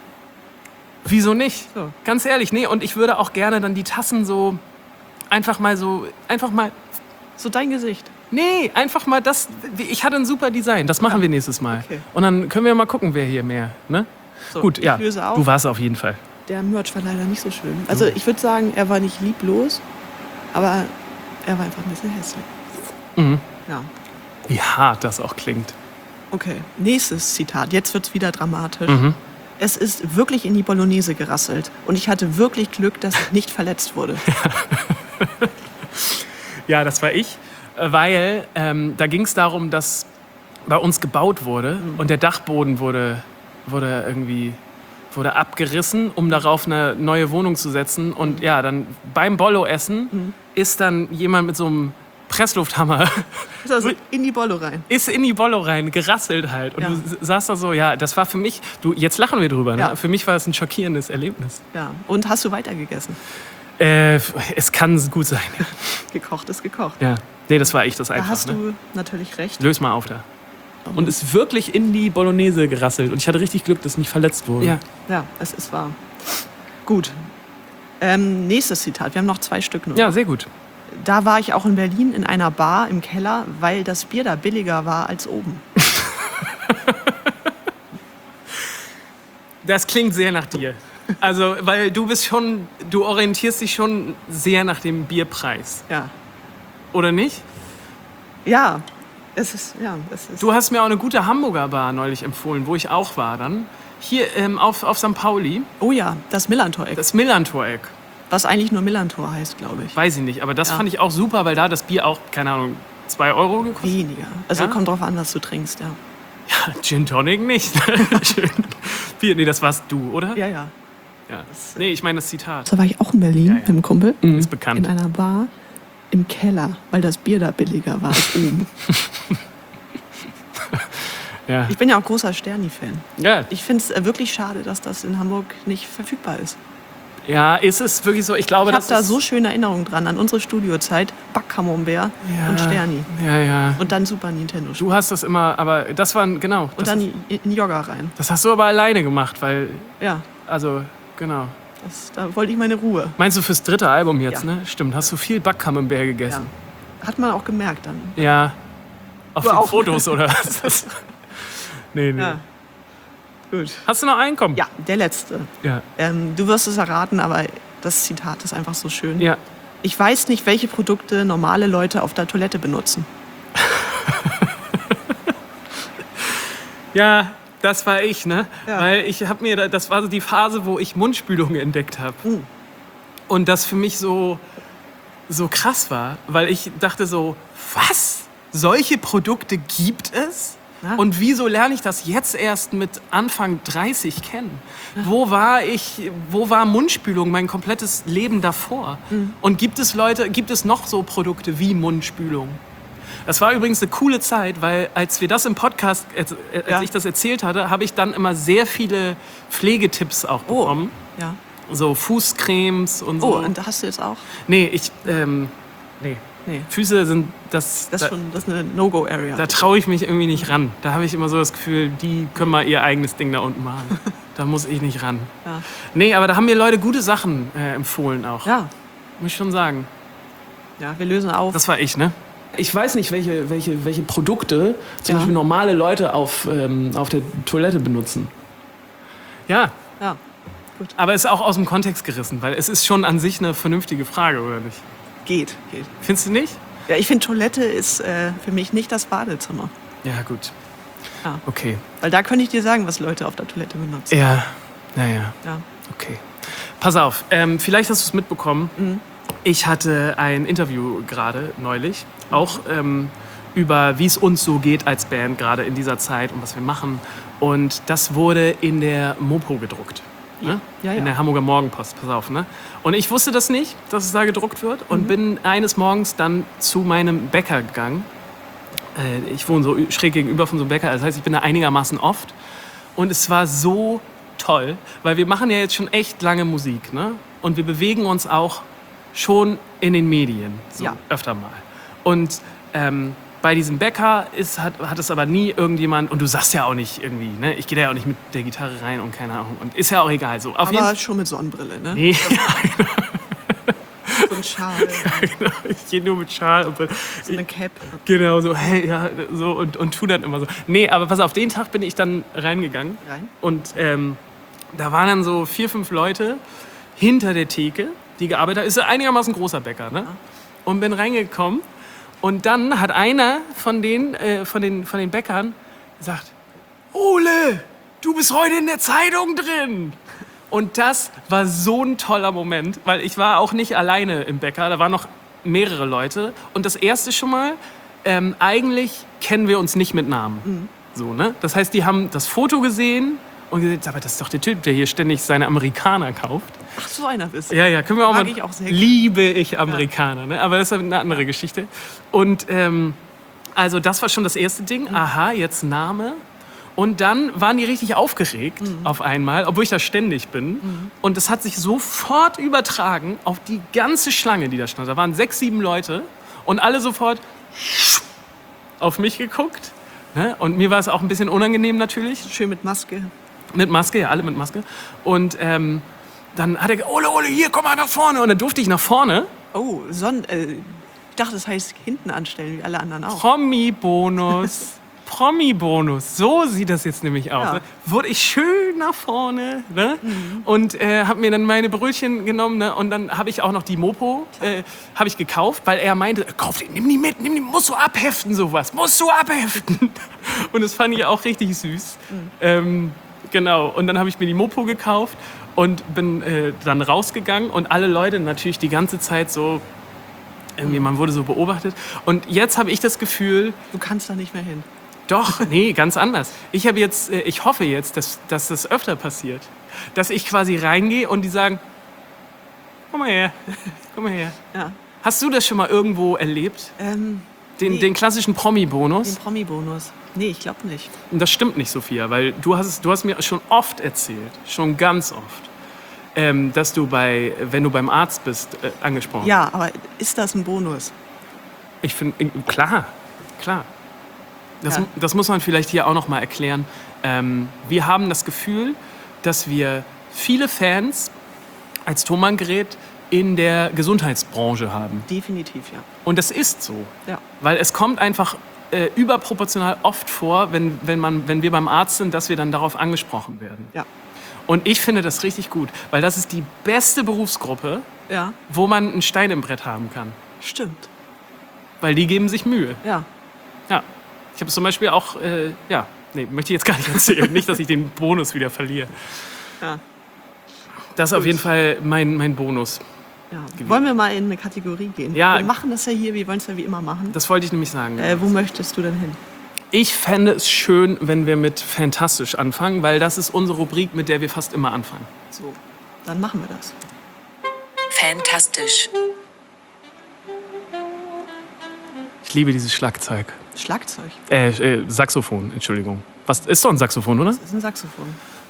Wieso nicht? So. Ganz ehrlich, nee. Und ich würde auch gerne dann die Tassen so einfach mal so, einfach mal, So dein Gesicht. nee, einfach mal das. Ich hatte ein super Design. Das machen wir nächstes Mal. Okay. Und dann können wir mal gucken, wer hier mehr. Ne? So, Gut, ich ja. löse auf. Du warst auf jeden Fall. Der Merch war leider nicht so schön. Also ich würde sagen, er war nicht lieblos, aber er war einfach ein bisschen hässlich. Mhm. Ja. Wie hart das auch klingt. Okay, nächstes Zitat. Jetzt wird es wieder dramatisch. Mhm. Es ist wirklich in die Bolognese gerasselt und ich hatte wirklich Glück, dass ich nicht verletzt wurde. Ja, das war ich, äh, weil ähm, da ging es darum, dass bei uns gebaut wurde und der Dachboden wurde, wurde irgendwie wurde abgerissen, um darauf eine neue Wohnung zu setzen. Und ja, dann beim Bollo-Essen ist dann jemand mit so einem Presslufthammer Also in die Bollo rein. ist in die Bollo rein, gerasselt halt. Und Ja. du s- saßt da so, ja, das war für mich, du, jetzt lachen wir drüber, ne? Ja. Für mich war es ein schockierendes Erlebnis. Ja. Und hast du weitergegessen? Äh, es kann gut sein. Gekocht ist gekocht. Ja. Nee, das war ich das Da einfach. hast ne? du natürlich recht. Löse mal auf da. Und ist wirklich in die Bolognese gerasselt. Und ich hatte richtig Glück, dass ich nicht verletzt wurde. Ja, ja, es ist wahr. Gut. Ähm, nächstes Zitat. Wir haben noch zwei Stück nur. Ja, sehr gut. Da war ich auch in Berlin in einer Bar im Keller, weil das Bier da billiger war als oben. Das klingt sehr nach dir. Also, weil du bist schon, du orientierst dich schon sehr nach dem Bierpreis. Ja. Oder nicht? Ja, es ist, ja, es ist. Du hast mir auch eine gute Hamburger Bar neulich empfohlen, wo ich auch war dann. Hier ähm, auf, auf Sankt Pauli, Oh ja, das Millantor-Eck. das Millantor-Eck. Was eigentlich nur Millantor heißt, glaube ich. Weiß ich nicht, aber das Ja. fand ich auch super, weil da das Bier auch, keine Ahnung, zwei Euro gekostet. Weniger. Also Ja? kommt drauf an, was du trinkst, ja. Ja, Gin Tonic nicht. Schön. Bier, nee, das warst du, oder? Ja, ja. Ja. Nee, ich meine das Zitat. Da war ich auch in Berlin Ja, ja. mit einem Kumpel. Ist bekannt. In einer Bar im Keller, weil das Bier da billiger war als oben. Ja. Ich bin ja auch großer Sterni-Fan. Ja. Ich finde es wirklich schade, dass das in Hamburg nicht verfügbar ist. Ja, ist es wirklich so? Ich glaube, Ich habe das da ist... so schöne Erinnerungen dran an unsere Studiozeit. Backcamembert ja, und Sterni. Ja, ja. Und dann Super Nintendo. Du hast das immer, aber das war, genau. Und Das, dann in Yoga rein. das hast du aber alleine gemacht, weil, Ja, also, genau. das, da wollte ich meine Ruhe. Meinst du fürs dritte Album jetzt, Ja. ne? Stimmt, hast du viel Backcamembert Ja. gegessen? Hat man auch gemerkt dann. Ja. Auf Aber den auch- Fotos, oder was? Nee, nee. Ja. Gut. Hast du noch einen? Komm. Ja, der letzte. Ja. Ähm, du wirst es erraten, aber das Zitat ist einfach so schön. Ja. Ich weiß nicht, welche Produkte normale Leute auf der Toilette benutzen. Ja, das war ich, ne? Ja. Weil ich habe mir, da- das war so die Phase, wo ich Mundspülung entdeckt habe. Mhm. Und das für mich so, so krass war, weil ich dachte so, was? Solche Produkte gibt es? Ja. Und wieso lerne ich das jetzt erst mit Anfang dreißig kennen? Wo war ich, wo war Mundspülung mein komplettes Leben davor? Mhm. Und gibt es Leute, gibt es noch so Produkte wie Mundspülung? Das war übrigens eine coole Zeit, weil als wir das im Podcast, als, als Ja. ich das erzählt hatte, habe ich dann immer sehr viele Pflegetipps auch Oh, bekommen. ja. So Fußcremes und so. Oh, und hast du jetzt auch? Nee, ich, ähm, nee. Nee. Füße sind, das, Das da, ist schon das ist eine No-Go-Area. da traue ich mich irgendwie nicht ran. Da habe ich immer so das Gefühl, die können mal ihr eigenes Ding da unten machen. Da muss ich nicht ran. Ja. Nee, aber da haben mir Leute gute Sachen äh, empfohlen auch. Ja. Muss ich schon sagen. Ja, wir lösen auf. Das war ich, ne? Ich weiß nicht, welche, welche, welche Produkte zum Ja. Beispiel normale Leute auf, ähm, auf der Toilette benutzen. Ja, Ja. aber ist auch aus dem Kontext gerissen, weil es ist schon an sich eine vernünftige Frage, oder nicht? Geht, geht. Findest du nicht? Ja, ich finde, Toilette ist äh, für mich nicht das Badezimmer. Ja, gut. Ja. Okay. Weil da könnte ich dir sagen, was Leute auf der Toilette benutzen. Ja, naja. Ja. Okay. Pass auf, ähm, vielleicht hast du es mitbekommen. Mhm. Ich hatte ein Interview gerade neulich, auch ähm, über wie es uns so geht als Band gerade in dieser Zeit und was wir machen. Und das wurde in der Mopo gedruckt. Ne? Ja, ja. In der Hamburger Morgenpost, pass auf. Ne? Und ich wusste das nicht, dass es da gedruckt wird. Und Mhm. bin eines Morgens dann zu meinem Bäcker gegangen. Äh, ich wohne so schräg gegenüber von so einem Bäcker. Das heißt, ich bin da einigermaßen oft. Und es war so toll, weil wir machen ja jetzt schon echt lange Musik. Ne? Und wir bewegen uns auch schon in den Medien, so Ja. öfter mal. Und ähm, bei diesem Bäcker ist, hat, hat es aber nie irgendjemand, und du sagst ja auch nicht irgendwie, ne? Ich gehe da ja auch nicht mit der Gitarre rein und keine Ahnung. Und ist ja auch egal. So. Auf jeden Aber schon mit Sonnenbrille, ne? Nee, So ein Schal, genau. Ich gehe nur mit Schal und so eine Cap. genau so, hey, ja, so und, und tu dann immer so. Nee, aber pass auf, den Tag bin ich dann reingegangen Rein. und ähm, da waren dann so vier, fünf Leute hinter der Theke, die gearbeitet haben. Ist ein einigermaßen großer Bäcker, ne? Und bin reingekommen und dann hat einer von den, äh, von den, von den Bäckern gesagt, Ole, du bist heute in der Zeitung drin. Und das war so ein toller Moment, weil ich war auch nicht alleine im Bäcker, da waren noch mehrere Leute. Und das erste schon mal, ähm, eigentlich kennen wir uns nicht mit Namen. Mhm. So, ne? Das heißt, die haben das Foto gesehen und gesagt, aber das ist doch der Typ, der hier ständig seine Amerikaner kauft. Ach, so einer bist du. Ja, ja, können wir auch Mag mal. ich auch sehr. Liebe ich Amerikaner, ne? Aber das ist eine andere Geschichte. Und ähm, also das war schon das erste Ding. Aha, jetzt Name. Und dann waren die richtig aufgeregt auf einmal, obwohl ich da ständig bin. Und das hat sich sofort übertragen auf die ganze Schlange, die da stand. Da waren sechs, sieben Leute und alle sofort auf mich geguckt. Ne? Und mir war es auch ein bisschen unangenehm natürlich. Schön mit Maske. Mit Maske, ja, alle mit Maske. Und ähm, dann hat er gesagt, Ole, Ole, hier, komm mal nach vorne. Und dann durfte ich nach vorne. Oh, Sonn äh, ich dachte, das heißt hinten anstellen, wie alle anderen auch. Promi-Bonus. Promi-Bonus. So sieht das jetzt nämlich aus. Ja. Ne? Wurde ich schön nach vorne, ne? Und äh, habe mir dann meine Brötchen genommen, ne? Und dann habe ich auch noch die Mopo äh, habe ich gekauft, weil er meinte, kauf die, nimm die mit, nimm die, musst du abheften sowas, musst du abheften. Und das fand ich auch richtig süß. Ähm, genau. Und dann habe ich mir die Mopo gekauft und bin äh, dann rausgegangen und alle Leute natürlich die ganze Zeit so irgendwie, man wurde so beobachtet. Und jetzt habe ich das Gefühl, Du kannst da nicht mehr hin. doch, nee, ganz anders. Ich habe jetzt, äh, ich hoffe jetzt, dass, dass das öfter passiert. Dass ich quasi reingehe und die sagen, komm mal her, komm mal her. Ja. Hast du das schon mal irgendwo erlebt? Ähm, Den, nee, den klassischen den Promi-Bonus? Promi-Bonus. Nee, ich glaube nicht. Und das stimmt nicht, Sophia, weil du hast, es- du hast mir schon oft erzählt, schon ganz oft, ähm, dass du bei, wenn du beim Arzt bist, äh, angesprochen. Ja, aber ist das ein Bonus? Ich finde, klar, klar. Das, Ja. das muss man vielleicht hier auch noch mal erklären. Ähm, wir haben das Gefühl, dass wir viele Fans als Thomann-Gerät in der Gesundheitsbranche haben. Definitiv, ja. Und das ist so. Ja. Weil es kommt einfach äh, überproportional oft vor, wenn, wenn, man, wenn wir beim Arzt sind, dass wir dann darauf angesprochen werden. Ja. Und ich finde das richtig gut, weil das ist die beste Berufsgruppe, Ja, wo man einen Stein im Brett haben kann. stimmt. Weil die geben sich Mühe. Ja. Ja. Ich habe zum Beispiel auch, äh, ja, nee, möchte ich jetzt gar nicht erzählen. Nicht, dass ich den Bonus wieder verliere. Ja. Das ist auf jeden Fall mein, mein Bonus. Ja. Wollen wir mal in eine Kategorie gehen? Ja. Wir machen das ja hier, wir wollen es ja wie immer machen. Das wollte ich nämlich sagen. Äh, wo möchtest du denn hin? Ich fände es schön, wenn wir mit Fantastisch anfangen, weil das ist unsere Rubrik, mit der wir fast immer anfangen. So, dann machen wir das. Fantastisch. Ich liebe dieses Schlagzeug. Schlagzeug. Äh, äh, Saxophon, Entschuldigung. Was, ist doch ein Saxophon, oder? Das ist ein Saxophon.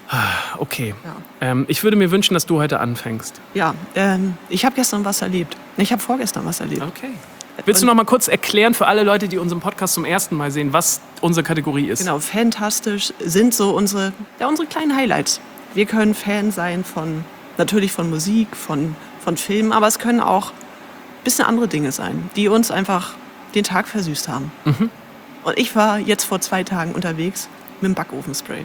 Okay. Ja, Ähm, ich würde mir wünschen, dass du heute anfängst. ja ähm, ich habe gestern was erlebt. Ich habe vorgestern was erlebt. Okay. Willst du noch mal kurz erklären für alle Leute, die unseren Podcast zum ersten Mal sehen, was unsere Kategorie ist? Genau, fantastisch sind so unsere, ja, unsere kleinen Highlights. Wir können Fan sein von, natürlich von Musik, von, von Filmen, aber es können auch ein bisschen andere Dinge sein, die uns einfach den Tag versüßt haben. Mhm. Und ich war jetzt vor zwei Tagen unterwegs mit dem Backofenspray.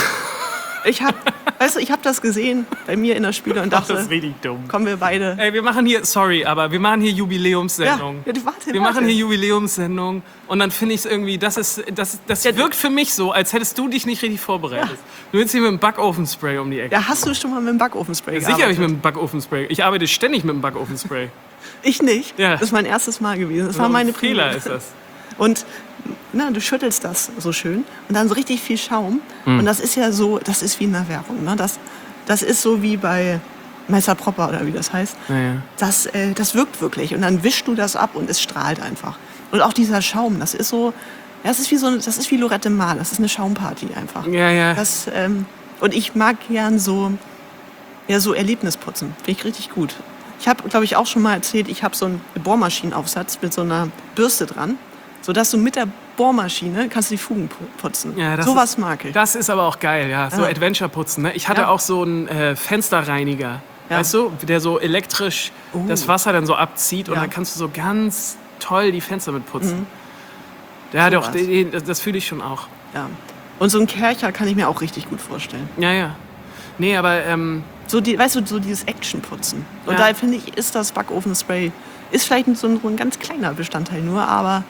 Ich habe, weißt du, ich habe das gesehen bei mir in der Spüle und Ach, dachte, das ist richtig dumm. kommen wir beide. Ey, wir machen hier, sorry, aber wir machen hier Jubiläumssendung. Ja, ja, warte, wir warte. machen hier Jubiläumssendung und dann finde ich es irgendwie, das, ist, das, das Ja, wirkt für mich so, als hättest du dich nicht richtig vorbereitet. Du willst hier mit dem Backofenspray um die Ecke. Ja, hast du schon mal mit dem Backofenspray Sicher habe ich mit gearbeitet? dem Backofenspray. Ich arbeite ständig mit dem Backofenspray. Ich nicht. Ja. Das ist mein erstes Mal gewesen. Das war So ein meine Fehler Premiere. ist das. Und na, du schüttelst das so schön und dann so richtig viel Schaum. Mhm. Und das ist ja so, das ist wie in der Werbung. Ne? Das, das ist so wie bei Meister Propper oder wie das heißt. Ja, ja. Das, äh, das wirkt wirklich. Und dann wischst du das ab und es strahlt einfach. Und auch dieser Schaum, das ist so, ja, das ist wie so, eine- das ist wie Lorette Mar. Das ist eine Schaumparty einfach. Ja, ja. Das, ähm, und ich mag gern so, ja, so Erlebnisputzen. Finde ich richtig gut. Ich habe, glaube ich, auch schon mal erzählt, ich habe so einen Bohrmaschinenaufsatz mit so einer Bürste dran, sodass du mit der Bohrmaschine kannst du die Fugen pu- putzen. Ja, das Sowas ist- mag ich. Das ist aber auch geil, ja. So Ja. Adventure putzen. Ne? Ich hatte Ja. auch so einen äh, Fensterreiniger, Ja. weißt du, der so elektrisch Oh. das Wasser dann so abzieht und Ja. dann kannst du so ganz toll die Fenster mit putzen. Ja, So doch, was. die- die- das fühle ich schon auch. Ja. Und so einen Kercher kann ich mir auch richtig gut vorstellen. Ja, ja. Nee, aber ähm, So die, weißt du, so dieses Actionputzen. Und Ja. da finde ich, ist das Backofenspray, ist vielleicht so ein, so ein ganz kleiner Bestandteil nur, aber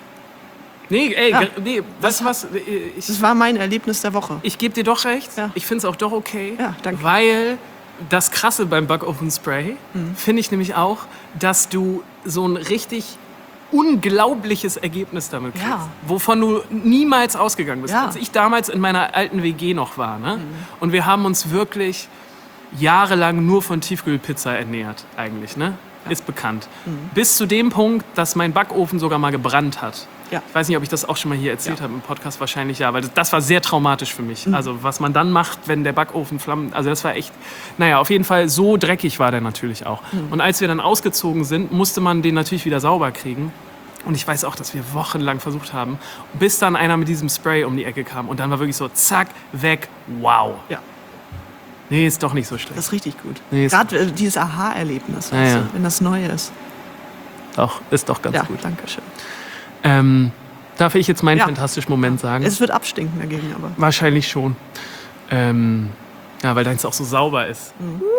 nee, ey, Ja. ge- nee, weißt du was? Ich, das war mein Erlebnis der Woche. ich gebe dir doch recht. Ja. Ich finde es auch doch okay. Ja, danke. Weil das Krasse beim Backofenspray Mhm. finde ich nämlich auch, dass du so ein richtig unglaubliches Ergebnis damit kriegst, Ja. wovon du niemals ausgegangen bist. Ja. Als ich damals in meiner alten W G noch war, ne? Mhm. Und wir haben uns wirklich jahrelang nur von Tiefkühlpizza ernährt, eigentlich, ne? Ist bekannt. Mhm. Bis zu dem Punkt, dass mein Backofen sogar mal gebrannt hat. Ja. Ich weiß nicht, ob ich das auch schon mal hier erzählt Ja. habe im Podcast, wahrscheinlich ja, weil das, das war sehr traumatisch für mich. Mhm. Also was man dann macht, wenn der Backofen flammt, also das war echt, naja, auf jeden Fall so dreckig war der natürlich auch. Mhm. Und als wir dann ausgezogen sind, musste man den natürlich wieder sauber kriegen. Und ich weiß auch, dass wir wochenlang versucht haben, bis dann einer mit diesem Spray um die Ecke kam. Und dann war wirklich so, zack, weg, wow. Ja. Nee, ist doch nicht so schlecht. Das ist richtig gut. Nee, ist- Gerade äh, dieses Aha-Erlebnis, Ja, weißt ja. du, wenn das neu ist. Doch, ist doch ganz Ja, gut. danke schön. Ähm, darf ich jetzt meinen Ja. fantastischen Moment sagen? Es wird abstinken dagegen, aber. Wahrscheinlich schon. Ähm, ja, weil deins auch so sauber ist.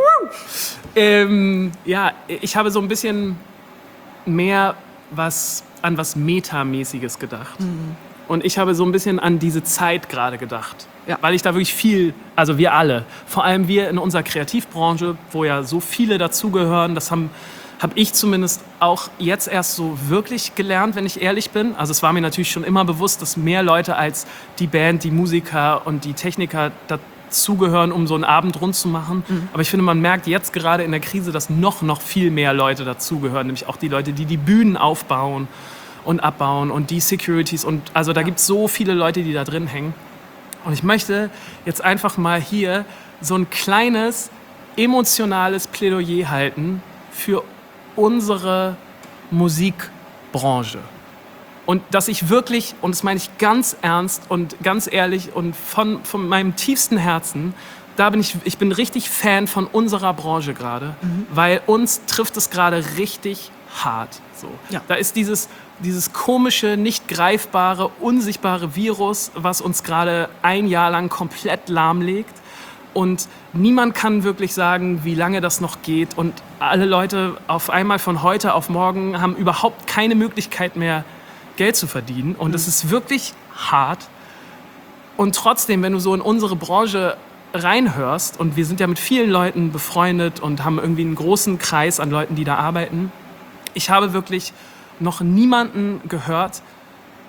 Ähm, ja, ich habe so ein bisschen mehr was an was Metamäßiges gedacht. Und ich habe so ein bisschen an diese Zeit gerade gedacht. Ja. Weil ich da wirklich viel, also wir alle, vor allem wir in unserer Kreativbranche, wo ja so viele dazugehören, das haben habe ich zumindest auch jetzt erst so wirklich gelernt, wenn ich ehrlich bin. Also es war mir natürlich schon immer bewusst, dass mehr Leute als die Band, die Musiker und die Techniker dazugehören, um so einen Abend rund zu machen. Mhm. Aber ich finde, man merkt jetzt gerade in der Krise, dass noch, noch viel mehr Leute dazugehören. Nämlich auch die Leute, die die Bühnen aufbauen und abbauen und die Securities. Und also da gibt es so viele Leute, die da drin hängen. Und ich möchte jetzt einfach mal hier so ein kleines emotionales Plädoyer halten für unsere Musikbranche. Und dass ich wirklich, und das meine ich ganz ernst und ganz ehrlich und von, von meinem tiefsten Herzen, da bin ich, ich bin richtig Fan von unserer Branche gerade, weil uns trifft es gerade richtig hart. So. Ja. Da ist dieses, dieses komische, nicht greifbare, unsichtbare Virus, was uns gerade ein Jahr lang komplett lahmlegt. Und niemand kann wirklich sagen, wie lange das noch geht. Und alle Leute auf einmal von heute auf morgen haben überhaupt keine Möglichkeit mehr, Geld zu verdienen. Und es ist wirklich hart. Und trotzdem, wenn du so in unsere Branche reinhörst, und wir sind ja mit vielen Leuten befreundet und haben irgendwie einen großen Kreis an Leuten, die da arbeiten, ich habe wirklich noch niemanden gehört,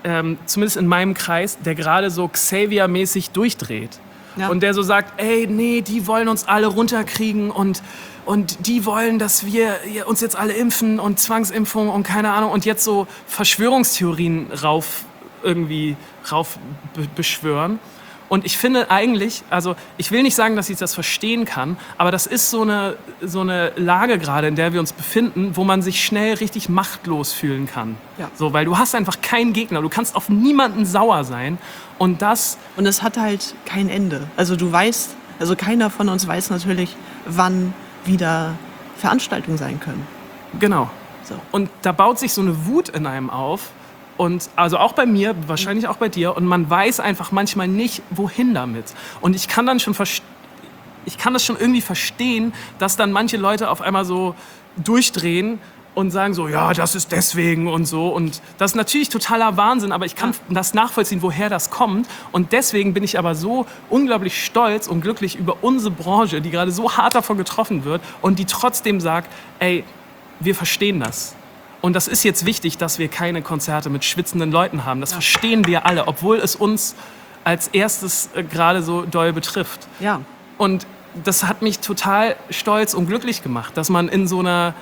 ähm, zumindest in meinem Kreis, der gerade so Xavier-mäßig durchdreht. Ja. Und der so sagt, ey, nee, die wollen uns alle runterkriegen und, und die wollen, dass wir uns jetzt alle impfen und Zwangsimpfung und keine Ahnung und jetzt so Verschwörungstheorien rauf irgendwie rauf be- beschwören. Und ich finde eigentlich, also ich will nicht sagen, dass ich das verstehen kann, aber das ist so eine, so eine Lage gerade, in der wir uns befinden, wo man sich schnell richtig machtlos fühlen kann. Ja. So, weil du hast einfach keinen Gegner, du kannst auf niemanden sauer sein und das... Und es hat halt kein Ende. Also du weißt, also keiner von uns weiß natürlich, wann wieder Veranstaltungen sein können. Genau. So. Und da baut sich so eine Wut in einem auf. Und also auch bei mir, wahrscheinlich auch bei dir. Und man weiß einfach manchmal nicht, wohin damit. Und ich kann dann schon verstehen, ich kann das schon irgendwie verstehen, dass dann manche Leute auf einmal so durchdrehen und sagen so, ja, das ist deswegen und so. Und das ist natürlich totaler Wahnsinn, aber ich kann das nachvollziehen, woher das kommt. Und deswegen bin ich aber so unglaublich stolz und glücklich über unsere Branche, die gerade so hart davon getroffen wird und die trotzdem sagt, ey, wir verstehen das. Und das ist jetzt wichtig, dass wir keine Konzerte mit schwitzenden Leuten haben. Das ja. verstehen wir alle, obwohl es uns als erstes äh, gerade so doll betrifft. Ja. Und das hat mich total stolz und glücklich gemacht, dass man in so einer,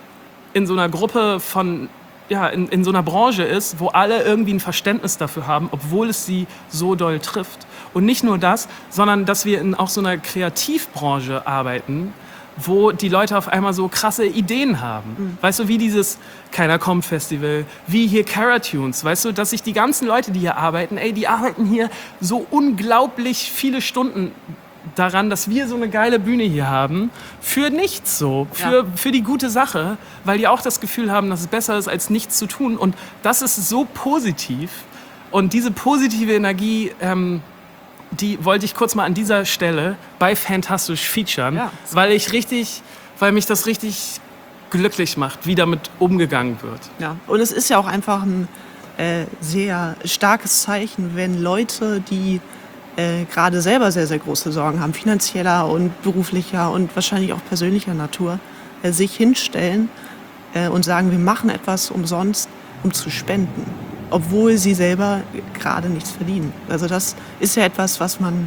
in so einer Gruppe von, ja, in, in so einer Branche ist, wo alle irgendwie ein Verständnis dafür haben, obwohl es sie so doll trifft. Und nicht nur das, sondern dass wir in auch so einer Kreativbranche arbeiten, wo die Leute auf einmal so krasse Ideen haben. Mhm. Weißt du, wie dieses Keiner kommt Festival, wie hier Caratunes, weißt du, dass sich die ganzen Leute, die hier arbeiten, ey, die arbeiten hier so unglaublich viele Stunden daran, dass wir so eine geile Bühne hier haben, für nichts so, für, ja. für die gute Sache, weil die auch das Gefühl haben, dass es besser ist, als nichts zu tun. Und das ist so positiv. Und diese positive Energie, ähm, die wollte ich kurz mal an dieser Stelle bei Fantastisch featuren, ja. weil ich richtig, weil mich das richtig glücklich macht, wie damit umgegangen wird. Ja, und es ist ja auch einfach ein äh, sehr starkes Zeichen, wenn Leute, die äh, gerade selber sehr, sehr große Sorgen haben, finanzieller und beruflicher und wahrscheinlich auch persönlicher Natur, äh, sich hinstellen äh, und sagen, wir machen etwas umsonst, um zu spenden, obwohl sie selber gerade nichts verdienen. Also das ist ja etwas, was man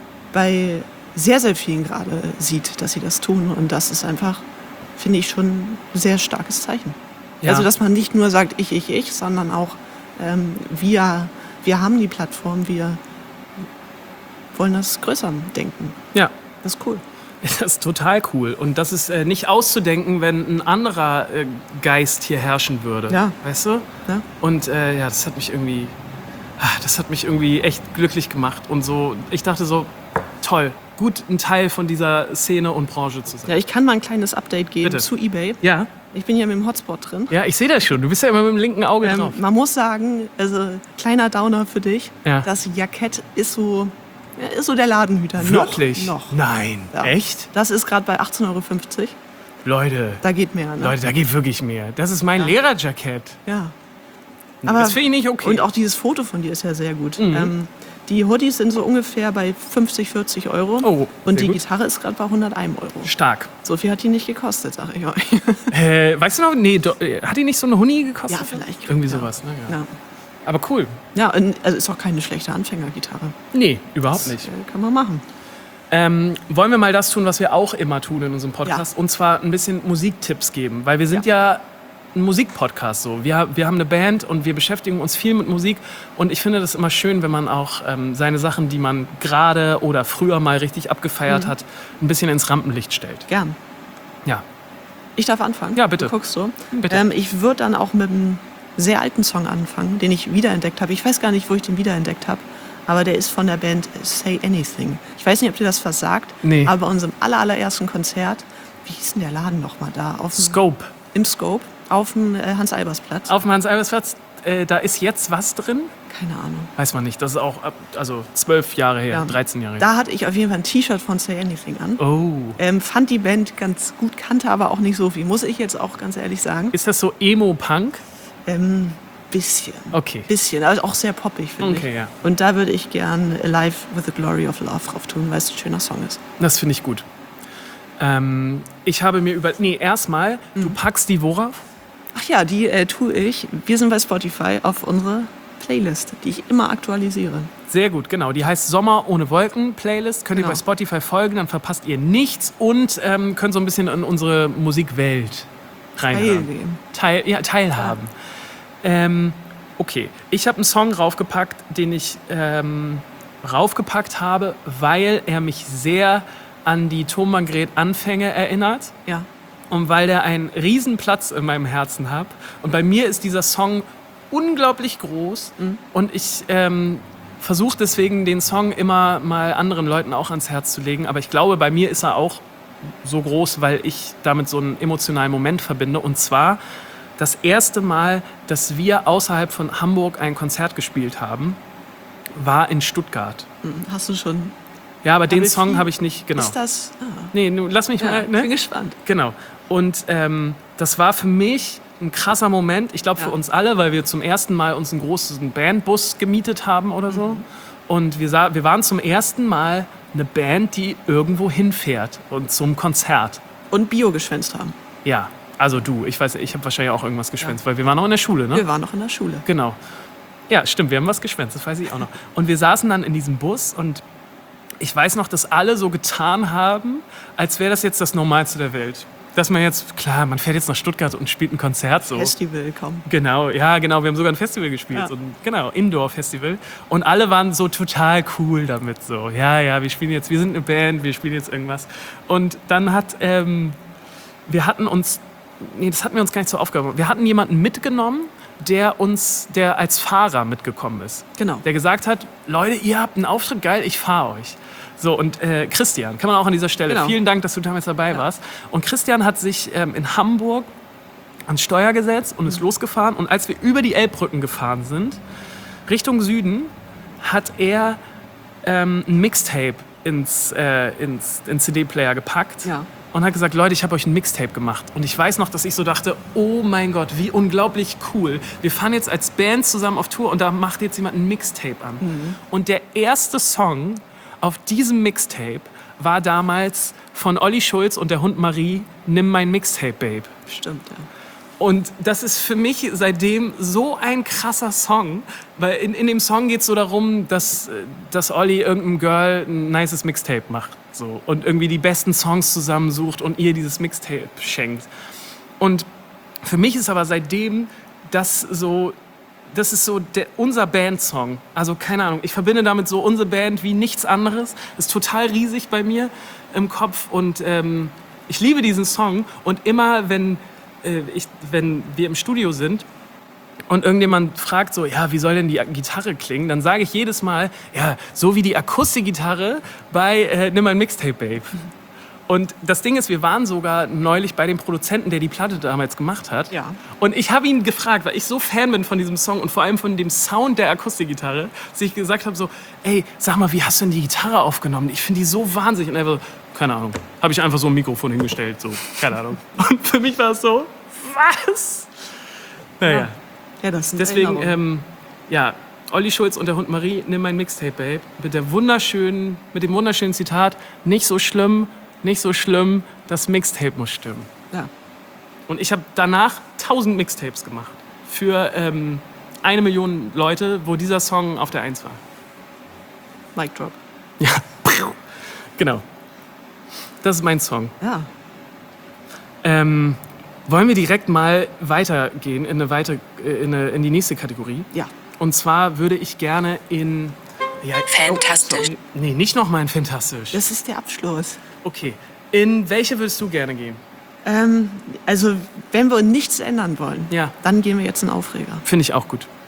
bei sehr, sehr vielen gerade sieht, dass sie das tun. Und das ist einfach, finde ich, schon ein sehr starkes Zeichen. Ja. Also dass man nicht nur sagt, ich, ich, ich, sondern auch, ähm, wir, wir haben die Plattform, wir wollen das größer denken. Ja. Das ist cool. Das ist total cool. Und das ist äh, nicht auszudenken, wenn ein anderer äh, Geist hier herrschen würde. Ja. Weißt du? Ja. Und äh, ja, das hat mich irgendwie, ach, das hat mich irgendwie echt glücklich gemacht. Und so, ich dachte so, toll, gut, ein Teil von dieser Szene und Branche zu sein. Ja, ich kann mal ein kleines Update geben Bitte. zu eBay. Ja. Ich bin ja mit dem Hotspot drin. Ja, ich sehe das schon. Du bist ja immer mit dem linken Auge Ähm, drauf. man muss sagen, also kleiner Downer für dich, Ja. das Jackett ist so, ja, ist so der Ladenhüter. Wirklich? Noch. noch. Nein. Ja. Echt? Das ist gerade bei achtzehn Euro fünfzig. Leute. Da geht mehr. Ne? Leute, da geht wirklich mehr. Das ist mein Ja. Lehrerjackett. Ja. Das finde ich nicht okay. Und auch dieses Foto von dir ist ja sehr gut. Mhm. Ähm, die Hoodies sind so ungefähr bei fünfzig, vierzig Euro. Oh, und die sehr gut. Gitarre ist gerade bei hundertein Euro. Stark. So viel hat die nicht gekostet, sag ich euch. Äh, weißt du noch? Nee, do, äh, hat die nicht so eine Huni gekostet? Ja, vielleicht. Irgendwie Ja. sowas, ne? Ja. Ja, Aber cool. ja und, also ist auch keine schlechte Anfängergitarre. Nee, überhaupt Das, nicht. äh, kann man machen. Ähm, wollen wir mal das tun, was wir auch immer tun in unserem Podcast? Ja. Und zwar ein bisschen Musiktipps geben. Weil wir sind ja, ja ein Musikpodcast so. Wir, wir haben eine Band und wir beschäftigen uns viel mit Musik. Und ich finde das immer schön, wenn man auch ähm, seine Sachen, die man gerade oder früher mal richtig abgefeiert Mhm. hat, ein bisschen ins Rampenlicht stellt. Gern. Ja. Ich darf anfangen? Ja, bitte. Du guckst so. Bitte. Ähm, ich würde dann auch mit einem sehr alten Song anfangen, den ich wiederentdeckt habe. Ich weiß gar nicht, wo ich den wiederentdeckt habe, aber der ist von der Band Say Anything. Ich weiß nicht, ob dir das was sagt, Nee. aber bei unserem aller, allerersten Konzert, wie hieß denn der Laden nochmal da? Auf dem, Scope. Im Scope, auf dem äh, Hans-Albers-Platz. Auf dem Hans-Albers-Platz, äh, da ist jetzt was drin? Keine Ahnung. Weiß man nicht. Das ist auch ab, also zwölf Jahre her, Ja. dreizehn Jahre her. Da hatte ich auf jeden Fall ein T-Shirt von Say Anything an. Oh. Ähm, fand die Band ganz gut, kannte aber auch nicht so viel, muss ich jetzt auch ganz ehrlich sagen. Ist das so Emo-Punk? Ähm, bisschen. Okay. Bisschen, also auch sehr poppig, finde ich. Okay, ja. Und da würde ich gern Alive with the Glory of Love drauf tun, weil es ein schöner Song ist. Das finde ich gut. Ähm, ich habe mir über... Nee, erstmal, Mhm. du packst die wo rauf? Ach ja, die äh, tue ich. Wir sind bei Spotify auf unsere Playlist, die ich immer aktualisiere. Sehr gut, genau. Die heißt Sommer ohne Wolken Playlist. Könnt Genau. ihr bei Spotify folgen, dann verpasst ihr nichts und ähm, könnt so ein bisschen in unsere Musikwelt reinhören. Teilnehmen. Teil, ja, teilhaben. Ähm, okay, ich habe einen Song raufgepackt, den ich ähm, raufgepackt habe, weil er mich sehr an die Tonbandgerät-Anfänge erinnert Ja. und weil der einen riesen Platz in meinem Herzen hat. Und bei mir ist dieser Song unglaublich groß und ich ähm, versuche deswegen den Song immer mal anderen Leuten auch ans Herz zu legen. Aber ich glaube, bei mir ist er auch so groß, weil ich damit so einen emotionalen Moment verbinde. Und zwar das erste Mal, dass wir außerhalb von Hamburg ein Konzert gespielt haben, war in Stuttgart. Hm, Hast du schon... Ja, aber den Aber Song wie habe ich nicht, genau. Ist das... Ah. Nee, nu, lass mich Ja, mal, ich bin ne? gespannt. Genau. Und ähm, das war für mich ein krasser Moment. Ich glaube für Ja. uns alle, weil wir zum ersten Mal uns einen großen Bandbus gemietet haben oder so. Mhm. Und wir, sah, wir waren zum ersten Mal eine Band, die irgendwo hinfährt und zum Konzert. Und Bio geschwänzt haben. Ja, also du. Ich weiß, ich habe wahrscheinlich auch irgendwas geschwänzt, weil wir waren noch in der Schule, ne? Wir waren noch in der Schule. Genau. Ja, stimmt, wir haben was geschwänzt, das weiß ich auch noch. Und wir saßen dann in diesem Bus und ich weiß noch, dass alle so getan haben, als wäre das jetzt das Normalste der Welt. Dass man jetzt, klar, man fährt jetzt nach Stuttgart und spielt ein Konzert so. Festival, komm. Genau, ja, genau, wir haben sogar ein Festival gespielt, Ja. so ein, genau, Indoor-Festival. Und alle waren so total cool damit, so, ja, ja, wir spielen jetzt, wir sind eine Band, wir spielen jetzt irgendwas. Und dann hat, ähm, wir hatten uns, nee, das hatten wir uns gar nicht zur Aufgabe gemacht. Wir hatten jemanden mitgenommen, der uns, der als Fahrer mitgekommen ist. Genau. Der gesagt hat, Leute, ihr habt einen Auftritt, geil, ich fahre euch. So, und äh, Christian, kann man auch an dieser Stelle, Genau. vielen Dank, dass du damals dabei Ja. warst. Und Christian hat sich ähm, in Hamburg ans Steuer gesetzt und ist losgefahren. Und als wir über die Elbbrücken gefahren sind, Richtung Süden, hat er ähm, ein Mixtape ins, äh, ins, ins C D-Player gepackt. Ja. Und hat gesagt, Leute, ich habe euch ein Mixtape gemacht. Und ich weiß noch, dass ich so dachte, oh mein Gott, wie unglaublich cool. Wir fahren jetzt als Band zusammen auf Tour und da macht jetzt jemand ein Mixtape an. Mhm. Und der erste Song auf diesem Mixtape war damals von Olli Schulz und der Hund Marie, Nimm mein Mixtape, Babe. Stimmt, ja. Und das ist für mich seitdem so ein krasser Song, weil in, in dem Song geht es so darum, dass, äh, dass Olli irgendeinem Girl ein nices Mixtape macht so, und irgendwie die besten Songs zusammensucht und ihr dieses Mixtape schenkt. Und für mich ist aber seitdem das so, das ist so der, unser Bandsong. Also keine Ahnung, ich verbinde damit so unsere Band wie nichts anderes. Ist total riesig bei mir im Kopf und ähm, ich liebe diesen Song. Und immer, wenn, äh, ich, wenn wir im Studio sind und irgendjemand fragt so, ja, wie soll denn die Gitarre klingen? Dann sage ich jedes Mal, ja, so wie die Akustikgitarre bei äh, Nimm ein Mixtape, Babe. Und das Ding ist, wir waren sogar neulich bei dem Produzenten, der die Platte damals gemacht hat. Ja. Und ich habe ihn gefragt, weil ich so Fan bin von diesem Song und vor allem von dem Sound der Akustikgitarre, dass ich gesagt habe so, ey, sag mal, wie hast du denn die Gitarre aufgenommen? Ich finde die so wahnsinnig. Und er so, keine Ahnung, habe ich einfach so ein Mikrofon hingestellt, so, keine Ahnung. Und für mich war es so, was? Naja, Ja, das sind deswegen, Erinnerungen. ähm, ja, Olli Schulz und der Hund Marie, nimm mein Mixtape, Babe, mit der wunderschönen, mit dem wunderschönen Zitat, nicht so schlimm, nicht so schlimm, das Mixtape muss stimmen. Ja. Und ich habe danach tausend Mixtapes gemacht für ähm, eine Million Leute, wo dieser Song auf der Eins war. Mic drop. Ja, genau. Das ist mein Song. Ja. Ähm, wollen wir direkt mal weitergehen in, eine weiter, äh, in, eine, in die nächste Kategorie? Ja. Und zwar würde ich gerne in... Ja, Fantastisch. sorry. Nee, nicht nochmal in Fantastisch. Das ist der Abschluss. Okay. In welche würdest du gerne gehen? Ähm, also, wenn wir nichts ändern wollen, Ja. dann gehen wir jetzt in Aufreger. Finde ich auch gut.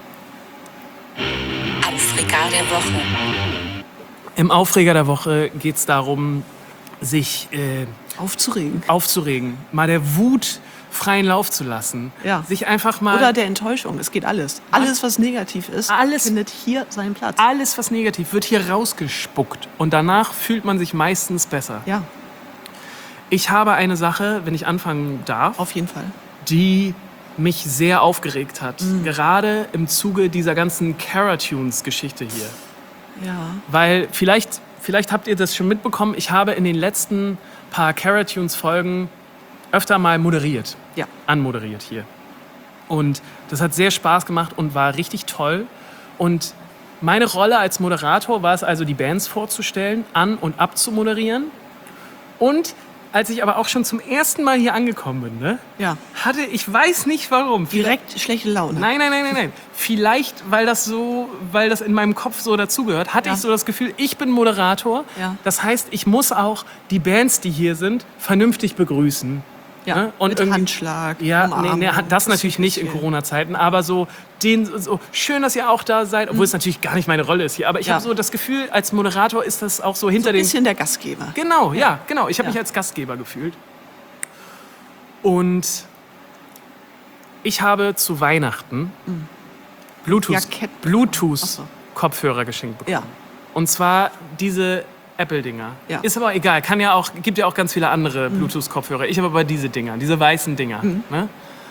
Aufreger der Woche. Im Aufreger der Woche geht es darum, sich äh, Aufzuregen. aufzuregen, mal der Wut freien Lauf zu lassen. Ja. Sich einfach mal... Oder der Enttäuschung. Es geht alles. Alles, was negativ ist, Alles- findet hier seinen Platz. Alles, was negativ wird, hier rausgespuckt. Und danach fühlt man sich meistens besser. Ja, Ich habe eine Sache, wenn ich anfangen darf, auf jeden Fall. die mich sehr aufgeregt hat. Gerade im Zuge dieser ganzen Caratunes-Geschichte hier. Ja. Weil vielleicht, vielleicht habt ihr das schon mitbekommen, ich habe in den letzten paar Caratunes-Folgen öfter mal moderiert. Ja. Anmoderiert hier. Und das hat sehr Spaß gemacht und war richtig toll. Und meine Rolle als Moderator war es also, die Bands vorzustellen, an- und abzumoderieren. Und als ich aber auch schon zum ersten Mal hier angekommen bin, ne, Ja. hatte, ich weiß nicht warum. Direkt schlechte Laune. Nein, nein, nein, nein, nein. Vielleicht, weil das so, weil das in meinem Kopf so dazugehört, hatte Ja. ich so das Gefühl, ich bin Moderator. Ja. Das heißt, ich muss auch die Bands, die hier sind, vernünftig begrüßen. Ja, Ne? Und mit irgendwie- Handschlag. Ja, nee, Umarmung. nee, das natürlich nicht in Küsschen. Corona-Zeiten, aber so, den, so schön, dass ihr auch da seid, obwohl es natürlich gar nicht meine Rolle ist hier. Aber ich Ja. habe so das Gefühl, als Moderator ist das auch so hinter Ein den... bisschen der Gastgeber. Genau, ja, genau. Ich habe Ja. mich als Gastgeber gefühlt. Und ich habe zu Weihnachten Bluetooth, Jackett. Bluetooth Ach so. Kopfhörer geschenkt bekommen. Ja. Und zwar diese Apple-Dinger. Ja. Ist aber egal, kann ja auch, gibt ja auch ganz viele andere Bluetooth-Kopfhörer. Ich habe aber diese Dinger, diese weißen Dinger. Ne?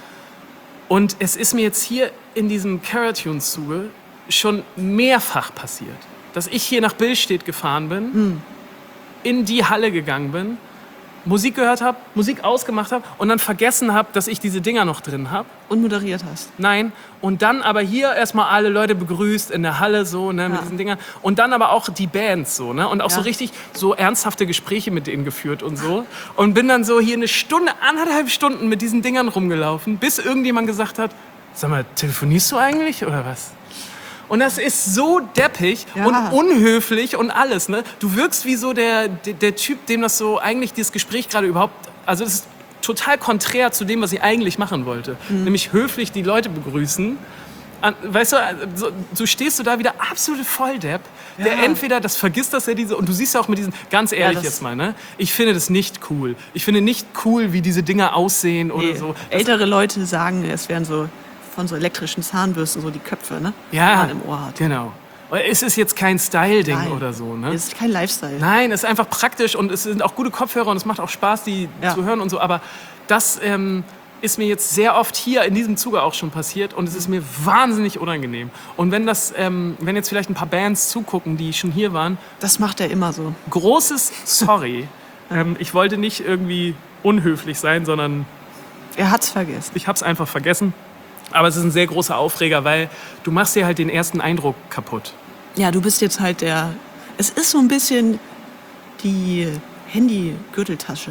Und es ist mir jetzt hier in diesem Caratunes-Zuge schon mehrfach passiert, dass ich hier nach Billstedt gefahren bin, in die Halle gegangen bin, Musik gehört habe, Musik ausgemacht habe und dann vergessen habe, dass ich diese Dinger noch drin habe. Und moderiert hast. Nein. Und dann aber hier erstmal alle Leute begrüßt in der Halle so, ne, mit Ja. diesen Dingern. Und dann aber auch die Bands so, ne? Und auch Ja. so richtig so ernsthafte Gespräche mit denen geführt und so. Und bin dann so hier eine Stunde, anderthalb Stunden mit diesen Dingern rumgelaufen, bis irgendjemand gesagt hat, sag mal, telefonierst du eigentlich oder was? Und das ist so deppig Ja. und unhöflich und alles. Ne? Du wirkst wie so der, der, der Typ, dem das so eigentlich dieses Gespräch gerade überhaupt... Also das ist total konträr zu dem, was ich eigentlich machen wollte. Mhm. Nämlich höflich die Leute begrüßen. An, weißt du, so, so stehst du da wieder absolute Volldepp, der Ja. entweder das vergisst, dass er diese... Und du siehst ja auch mit diesen... Ganz ehrlich das- jetzt mal, ne? Ich finde das nicht cool. Ich finde nicht cool, wie diese Dinger aussehen oder Nee. so. Das, Ältere Leute sagen, es wären so von so elektrischen Zahnbürsten so die Köpfe, ne? ja, die man im Ohr hat. genau. Es ist jetzt kein Style-Ding Nein. oder so, ne? Das ist kein Lifestyle. Nein, es ist einfach praktisch und es sind auch gute Kopfhörer und es macht auch Spaß, die Ja. zu hören und so. Aber das ähm, ist mir jetzt sehr oft hier in diesem Zuge auch schon passiert und es ist mir wahnsinnig unangenehm. Und wenn das, ähm, wenn jetzt vielleicht ein paar Bands zugucken, die schon hier waren, Das macht er immer so. großes Sorry. ähm, ich wollte nicht irgendwie unhöflich sein, sondern Er hat's vergessen. ich habe es einfach vergessen. Aber es ist ein sehr großer Aufreger, weil du machst dir halt den ersten Eindruck kaputt. Ja, du bist jetzt halt der... Es ist so ein bisschen die Handy-Gürteltasche.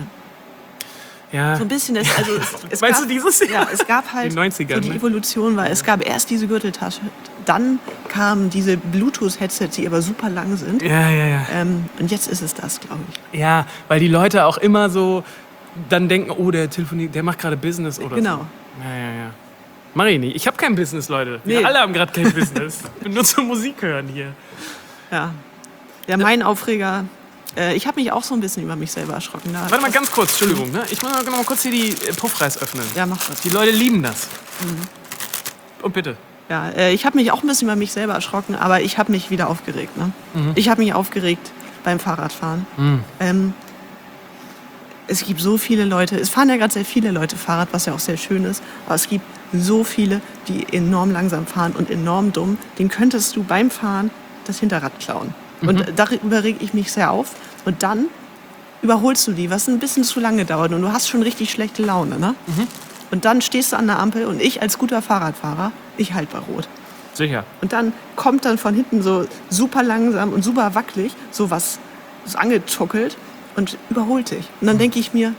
Ja. So ein bisschen, das, also es, es Weißt gab, du, dieses Jahr? Ja, es gab halt, Die neunziger, so die ne? Evolution war, es gab erst diese Gürteltasche, dann kamen diese Bluetooth-Headsets, die aber super lang sind. Ja, ja, ja. Ähm, und jetzt ist es das, glaube ich. Ja, weil die Leute auch immer so dann denken, oh, der telefoniert, der macht gerade Business oder Genau. so. Ja, ja, ja. Mach ich nicht. Ich habe kein Business, Leute. Wir Nee. alle haben gerade kein Business. Ich bin nur zum Musik hören hier. Ja, ja mein Aufreger, äh, ich habe mich auch so ein bisschen über mich selber erschrocken. Da Warte mal ganz kurz, Entschuldigung. Ne? Ich muss mal, noch mal kurz hier die äh, Puffreis öffnen. Ja, mach das. Die Leute lieben das. Mhm. Und bitte. Ja, äh, ich habe mich auch ein bisschen über mich selber erschrocken, aber ich habe mich wieder aufgeregt. Ne? Mhm. Ich habe mich aufgeregt beim Fahrradfahren. Ähm, es gibt so viele Leute, es fahren ja gerade sehr viele Leute Fahrrad, was ja auch sehr schön ist, aber es gibt so viele, die enorm langsam fahren und enorm dumm. Den könntest du beim Fahren das Hinterrad klauen. Und darüber reg ich mich sehr auf. Und dann überholst du die, was ein bisschen zu lange dauert und du hast schon richtig schlechte Laune. Ne? Und dann stehst du an der Ampel und ich als guter Fahrradfahrer, ich halt bei Rot. Sicher. Und dann kommt dann von hinten so super langsam und super wackelig so was, was angetuckelt und überholt dich. Und dann denke ich mir,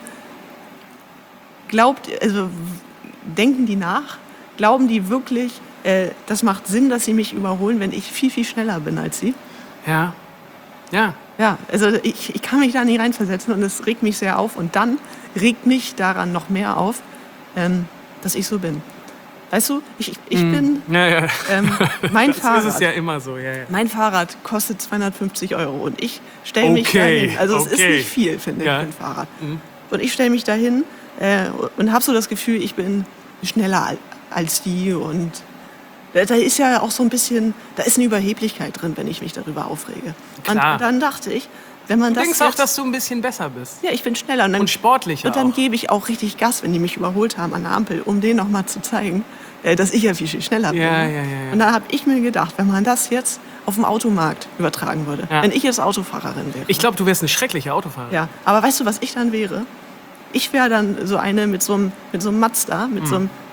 glaubt, also denken die nach? Glauben die wirklich, äh, das macht Sinn, dass sie mich überholen, wenn ich viel, viel schneller bin als sie? Ja. Ja. Ja, also ich, ich kann mich da nicht reinversetzen und es regt mich sehr auf. Und dann regt mich daran noch mehr auf, ähm, dass ich so bin. Weißt du, ich, ich bin, Ja, ja. ähm, mein Das Fahrrad, ist es ja immer so. Ja, ja. mein Fahrrad kostet zweihundertfünfzig Euro und ich stelle mich Okay, dahin. Also es ist okay. nicht viel, finde Ja. ich, für ein Fahrrad. Und ich stelle mich dahin äh, und habe so das Gefühl, ich bin schneller al- als die und da da ist ja auch so ein bisschen, da ist eine Überheblichkeit drin, wenn ich mich darüber aufrege. Klar. Und dann dachte ich, wenn man Du das denkst auch, jetzt- dass du ein bisschen besser bist. ja, ich bin schneller. Und, dann, Und sportlicher Und dann auch. gebe ich auch richtig Gas, wenn die mich überholt haben an der Ampel, um denen nochmal zu zeigen, äh, dass ich ja viel, viel schneller bin. Ja, ja, ja, ja. Und dann habe ich mir gedacht, wenn man das jetzt auf dem Automarkt übertragen würde, Ja. wenn ich jetzt Autofahrerin wäre. Ich glaube, du wärst eine schreckliche Autofahrerin. Ja, aber weißt du, was ich dann wäre? Ich wäre dann so eine mit so einem, mit so einem Mazda, mit so einem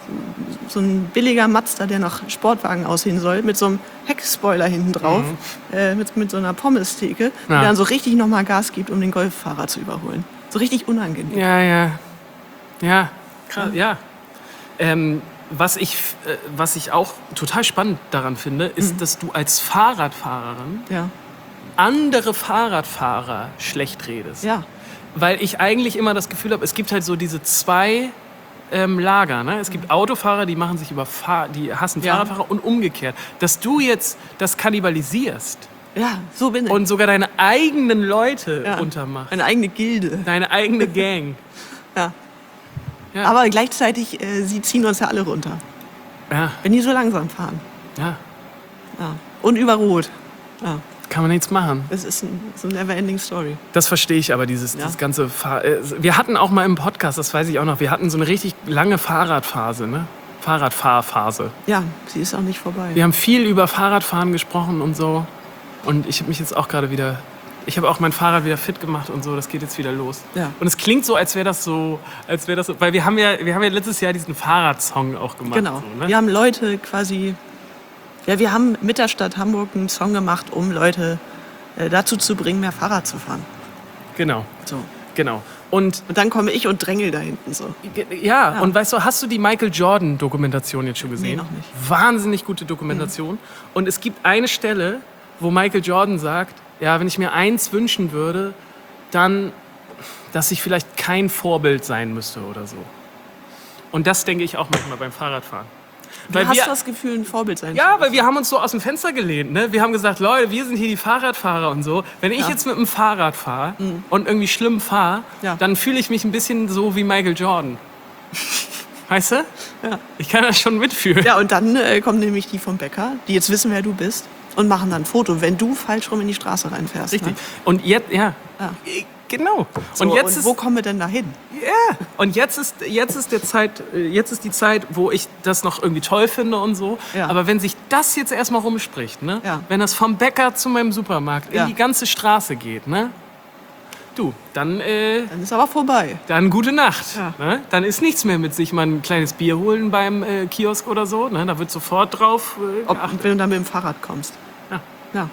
so ein billiger Mazda, der nach Sportwagen aussehen soll, mit so einem Heckspoiler hinten drauf, mhm. äh, mit, mit so einer Pommestheke, die ja. dann so richtig nochmal Gas gibt, um den Golffahrer zu überholen. So richtig unangenehm. Ja, ja. Ja, krass, ja. ja. Ähm, was, ich, äh, was ich auch total spannend daran finde, ist, mhm. dass du als Fahrradfahrerin ja. andere Fahrradfahrer schlecht redest. Ja. Weil ich eigentlich immer das Gefühl habe, es gibt halt so diese zwei ähm, Lager. Ne? Es gibt Autofahrer, die machen sich über Fahr- die hassen ja. Fahrradfahrer und umgekehrt. Dass du jetzt das kannibalisierst ja, so bin ich. und sogar deine eigenen Leute ja. runtermachst. Eine eigene Gilde. Deine eigene Gang. ja. ja. Aber gleichzeitig, äh, sie ziehen uns ja alle runter. Ja. Wenn die so langsam fahren. Ja. ja. Und über Rot. Ja. Kann man nichts machen. Es ist ein, so eine never-ending Story. Das verstehe ich aber, dieses, ja. dieses ganze Fahr- Wir hatten auch mal im Podcast, das weiß ich auch noch, wir hatten so eine richtig lange Fahrradphase, ne? Fahrradfahrphase. Ja, sie ist auch nicht vorbei. Wir haben viel über Fahrradfahren gesprochen und so. Und ich habe mich jetzt auch gerade wieder, ich habe auch mein Fahrrad wieder fit gemacht und so, das geht jetzt wieder los. Ja. Und es klingt so, als wäre das so, als wäre das so, weil wir haben ja, wir haben ja letztes Jahr diesen Fahrradsong auch gemacht. Genau, so, ne? wir haben Leute quasi, ja, wir haben mit der Stadt Hamburg einen Song gemacht, um Leute äh, dazu zu bringen, mehr Fahrrad zu fahren. Genau, So. genau. Und Und dann komme ich und drängel da hinten so. Ja, Ja. und weißt du, hast du die Michael Jordan-Dokumentation jetzt schon gesehen? Nee, noch nicht. Wahnsinnig gute Dokumentation. Mhm. Und es gibt eine Stelle, wo Michael Jordan sagt, ja, wenn ich mir eins wünschen würde, dann, dass ich vielleicht kein Vorbild sein müsste oder so. Und das denke ich auch manchmal beim Fahrradfahren. Du Weil hast wir, das Gefühl, ein Vorbild sein ja, zu weil wir haben uns so aus dem Fenster gelehnt. Ne? Wir haben gesagt, Leute, wir sind hier die Fahrradfahrer und so. Wenn ich Ja. jetzt mit dem Fahrrad fahre und irgendwie schlimm fahre, Ja. dann fühle ich mich ein bisschen so wie Michael Jordan. Weißt du? Ja. Ich kann das schon mitfühlen. Ja, und dann äh, kommen nämlich die vom Bäcker, die jetzt wissen, wer du bist, und machen dann ein Foto, wenn du falsch rum in die Straße reinfährst. Richtig. Ne? Und jetzt, ja, Ja. genau. So, und jetzt und ist, wo kommen wir denn da hin? ja. Und jetzt ist, jetzt ist der Zeit, äh, jetzt ist die Zeit, wo ich das noch irgendwie toll finde und so. Ja. Aber wenn sich das jetzt erstmal rumspricht, ne? Ja. Wenn das vom Bäcker zu meinem Supermarkt Ja. in die ganze Straße geht, ne? Du, dann, äh, Dann ist aber vorbei. dann gute Nacht. Ja. Ne? Dann ist nichts mehr mit sich mal ein kleines Bier holen beim äh, Kiosk oder so. Ne? Da wird sofort drauf äh, Ob, geachtet. wenn du dann mit dem Fahrrad kommst. Ja. Ja.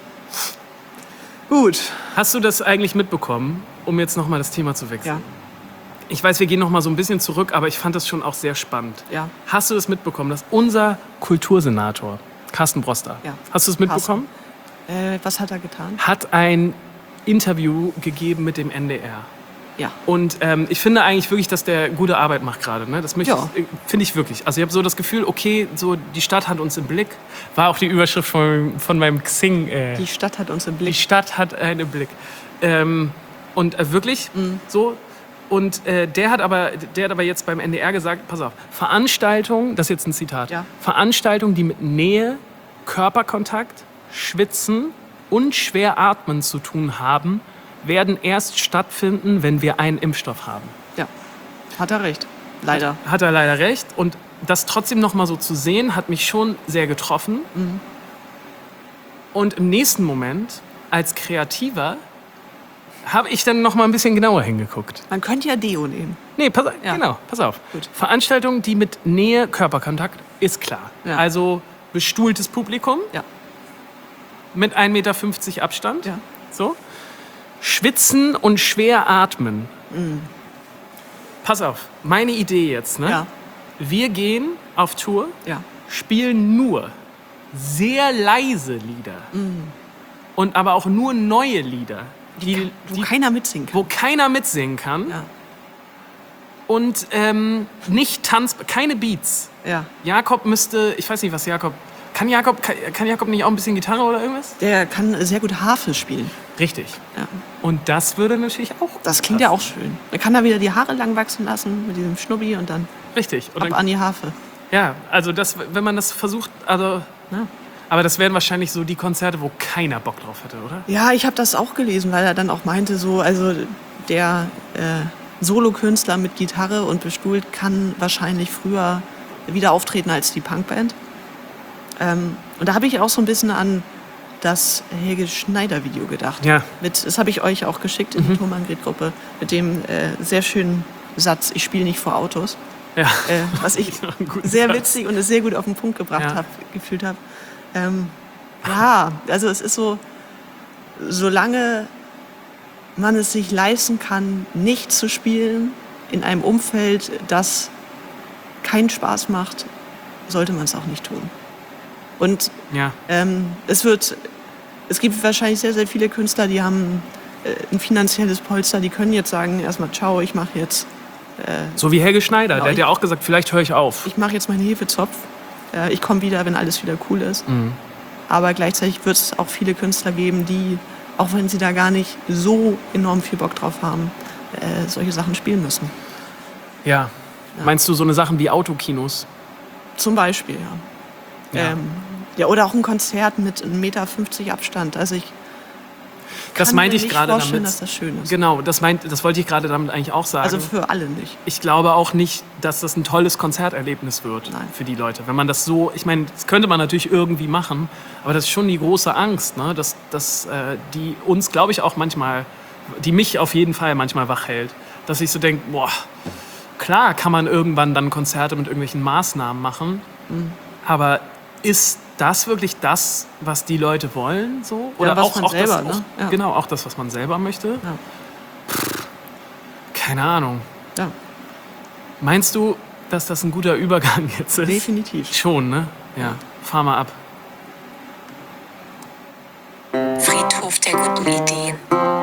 Gut. Hast du das eigentlich mitbekommen, um jetzt nochmal das Thema zu wechseln? Ja. Ich weiß, wir gehen nochmal so ein bisschen zurück, aber ich fand das schon auch sehr spannend. Ja. Hast du das mitbekommen, dass unser Kultursenator, Carsten Broster, Ja. hast du es mitbekommen, Äh, was hat er getan? hat ein Interview gegeben mit dem N D R. Ja. Und ähm, ich finde eigentlich wirklich, dass der gute Arbeit macht gerade. Ne? Das möchte Ja. ich, äh, finde ich wirklich. Also ich habe so das Gefühl, okay, so die Stadt hat uns im Blick. War auch die Überschrift von, von meinem Xing. Äh, Die Stadt hat uns im die Blick. Stadt hat einen im Blick. Ähm, und äh, wirklich Mhm. so. Und äh, der, hat aber, der hat aber jetzt beim N D R gesagt, pass auf, Veranstaltungen, das ist jetzt ein Zitat, Ja. Veranstaltungen, die mit Nähe, Körperkontakt, Schwitzen und schwer atmen zu tun haben, werden erst stattfinden, wenn wir einen Impfstoff haben. Ja. Hat er recht. Leider. Hat er leider recht. Und das trotzdem noch mal so zu sehen, hat mich schon sehr getroffen. Mhm. Und im nächsten Moment, als Kreativer, habe ich dann noch mal ein bisschen genauer hingeguckt. Man könnte ja Deo nehmen. Nee, pass, Ja. genau, pass auf. Gut. Veranstaltungen, die mit Nähe, Körperkontakt, ist klar. Ja. Also bestuhltes Publikum Ja. mit ein Meter fünfzig Abstand. Ja. So. Schwitzen und schwer atmen. Mhm. Pass auf, meine Idee jetzt. Ne? Ja. Wir gehen auf Tour, Ja. spielen nur sehr leise Lieder. Und aber auch nur neue Lieder, die, Wo die, keiner mitsingen kann. wo keiner mitsingen kann. Ja. Und ähm, nicht Tanz, keine Beats. Ja. Jakob müsste, ich weiß nicht, was Jakob. Kann Jakob, kann, kann Jakob nicht auch ein bisschen Gitarre oder irgendwas? Der kann sehr gut Harfe spielen. Richtig. Ja. Und das würde natürlich auch. Das klingt ja auch schön. Er kann da wieder die Haare lang wachsen lassen mit diesem Schnubbi und dann Richtig. Und ab dann, an die Harfe. ja, also das, wenn man das versucht, also. Ja. Aber das wären wahrscheinlich so die Konzerte, wo keiner Bock drauf hätte, oder? Ja, ich habe das auch gelesen, weil er dann auch meinte, so, also der äh, Solokünstler mit Gitarre und bestuhlt kann wahrscheinlich früher wieder auftreten als die Punkband. Ähm, und da habe ich auch so ein bisschen an das Helge Schneider-Video gedacht. Ja. Mit, das habe ich euch auch geschickt in die Thomann-Gret-Gruppe mit dem äh, sehr schönen Satz, ich spiele nicht vor Autos. Ja. äh, was ich Ein guter sehr Satz. witzig und es sehr gut auf den Punkt gebracht Ja. habe, gefühlt habe. Ähm, ja, also es ist so, solange man es sich leisten kann, nicht zu spielen in einem Umfeld, das keinen Spaß macht, sollte man es auch nicht tun. Und Ja. ähm, es wird, es gibt wahrscheinlich sehr, sehr viele Künstler, die haben äh, ein finanzielles Polster, die können jetzt sagen, erstmal ciao, ich mache jetzt, So wie Helge Schneider, Genau, der hat ich- ja auch gesagt, vielleicht höre ich auf. ich mache jetzt meinen Hefezopf, äh, ich komme wieder, wenn alles wieder cool ist. Mhm. Aber gleichzeitig wird es auch viele Künstler geben, die, auch wenn sie da gar nicht so enorm viel Bock drauf haben, äh, solche Sachen spielen müssen. Ja. Meinst du so eine Sachen wie Autokinos? Zum Beispiel, ja. Ja. Ähm, ja, oder auch ein Konzert mit einem Meter fünfzig Abstand. Also ich Das kann meinte mir ich nicht gerade vorstellen, damit. dass das schön ist. Genau, das, meint, das wollte ich gerade damit eigentlich auch sagen. Also für alle nicht. Ich glaube auch nicht, dass das ein tolles Konzerterlebnis wird Nein. für die Leute. Wenn man das so, ich meine, das könnte man natürlich irgendwie machen, aber das ist schon die große Angst, ne? dass, dass äh, die uns, glaube ich, auch manchmal, die mich auf jeden Fall manchmal wach hält, dass ich so denke, boah, klar kann man irgendwann dann Konzerte mit irgendwelchen Maßnahmen machen, Mhm. aber ist das wirklich das, was die Leute wollen? So? Oder was auch, man auch selber, das, ne? auch, Ja. Genau, auch das, was man selber möchte? Ja. Keine Ahnung. Ja, Meinst du, dass das ein guter Übergang jetzt ist? definitiv. Schon, ne? Ja. Fahr mal ab. Friedhof der guten Ideen.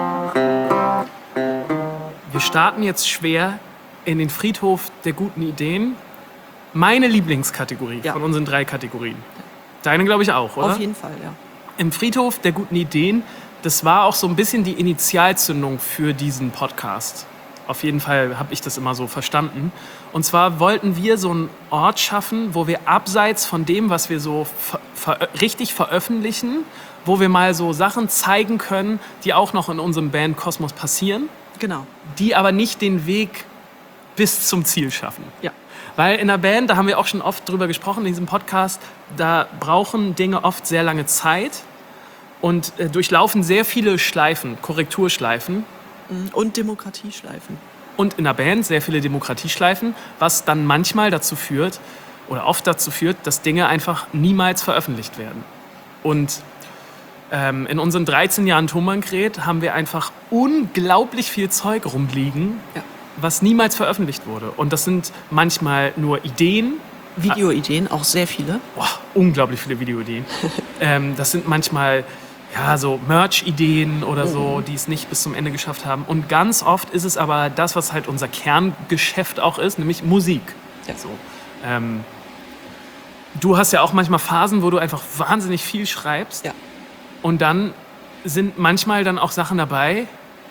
Wir starten jetzt schwer in den Friedhof der guten Ideen. Meine Lieblingskategorie Ja. von unseren drei Kategorien. Deine, glaube ich, auch, oder? Auf jeden Fall, ja. Im Friedhof der guten Ideen, das war auch so ein bisschen die Initialzündung für diesen Podcast. Auf jeden Fall habe ich das immer so verstanden. Und zwar wollten wir so einen Ort schaffen, wo wir abseits von dem, was wir so ver ver richtig veröffentlichen, wo wir mal so Sachen zeigen können, die auch noch in unserem Bandkosmos passieren, Genau. die aber nicht den Weg bis zum Ziel schaffen. Ja. Weil in der Band, da haben wir auch schon oft drüber gesprochen in diesem Podcast, da brauchen Dinge oft sehr lange Zeit und äh, durchlaufen sehr viele Schleifen, Korrekturschleifen. Und Demokratieschleifen. Und in der Band sehr viele Demokratieschleifen, was dann manchmal dazu führt, oder oft dazu führt, dass Dinge einfach niemals veröffentlicht werden. Und ähm, in unseren dreizehn Jahren Thomann-Gret haben wir einfach unglaublich viel Zeug rumliegen, Ja. was niemals veröffentlicht wurde. Und das sind manchmal nur Ideen, Videoideen, auch sehr viele. boah, unglaublich viele Videoideen. ähm, das sind manchmal ja, so Merch-Ideen oder so, die es nicht bis zum Ende geschafft haben. Und ganz oft ist es aber das, was halt unser Kerngeschäft auch ist, nämlich Musik. Ja. So. Ähm, du hast ja auch manchmal Phasen, wo du einfach wahnsinnig viel schreibst. Ja. Und dann sind manchmal dann auch Sachen dabei,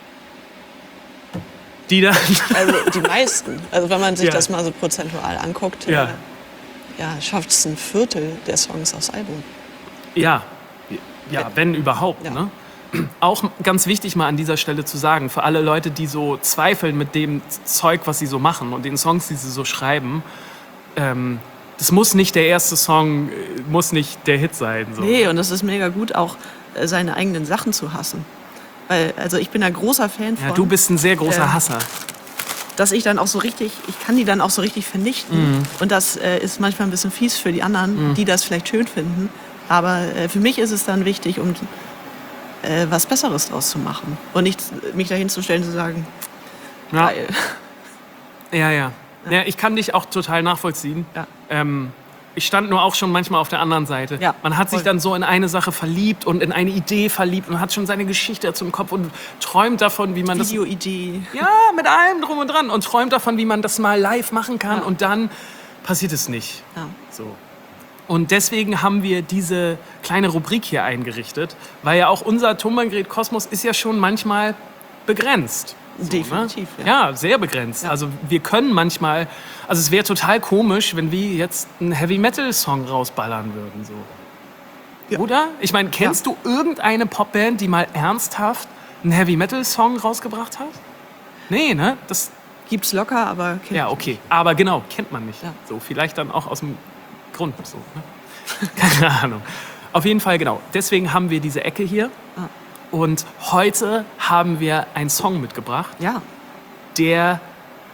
die dann... Also die meisten. Also wenn man sich Ja. das mal so prozentual anguckt, Ja. äh, ja, schafft es ein Viertel der Songs aufs Album. Ja, ja, wenn überhaupt. Ja. Ne? Auch ganz wichtig mal an dieser Stelle zu sagen, für alle Leute, die so zweifeln mit dem Zeug, was sie so machen und den Songs, die sie so schreiben, ähm, das muss nicht der erste Song, äh, muss nicht der Hit sein. So. Nee, und es ist mega gut, auch äh, seine eigenen Sachen zu hassen. Weil, also ich bin ein großer Fan von, Ja, du bist ein sehr großer Ähm, Hasser. dass ich dann auch so richtig, ich kann die dann auch so richtig vernichten. Mhm. Und das äh, ist manchmal ein bisschen fies für die anderen, die das vielleicht schön finden. Aber äh, für mich ist es dann wichtig, um äh, was Besseres draus zu machen. Und nicht mich dahin zu stellen und zu sagen, Ja. geil. Ja, ja, ja. Ich kann dich auch total nachvollziehen. Ja. Ähm, ich stand nur auch schon manchmal auf der anderen Seite. Ja, Man hat sich voll. dann so in eine Sache verliebt und in eine Idee verliebt und hat schon seine Geschichte dazu im Kopf und träumt davon, wie man das... Videoidee. Ja, mit allem drum und dran. Und träumt davon, wie man das mal live machen kann. Ja. Und dann passiert es nicht. Ja. So. Und deswegen haben wir diese kleine Rubrik hier eingerichtet, weil ja auch unser Thomann-Gret Kosmos ist ja schon manchmal begrenzt. So, Definitiv, ne? ja. Ja, sehr begrenzt. Ja. Also wir können manchmal, also es wäre total komisch, wenn wir jetzt einen Heavy-Metal-Song rausballern würden. So. Ja. Oder? Ich meine, kennst du irgendeine Popband, die mal ernsthaft einen Heavy-Metal-Song rausgebracht hat? Nee, ne? Das, Gibt's locker, aber kennt ja, okay. Aber genau, kennt man nicht. Ja. So, vielleicht dann auch aus dem Grund. So, ne? Keine Ahnung. Auf jeden Fall, genau. Deswegen haben wir diese Ecke hier. Ah. Und heute haben wir einen Song mitgebracht, Ja, der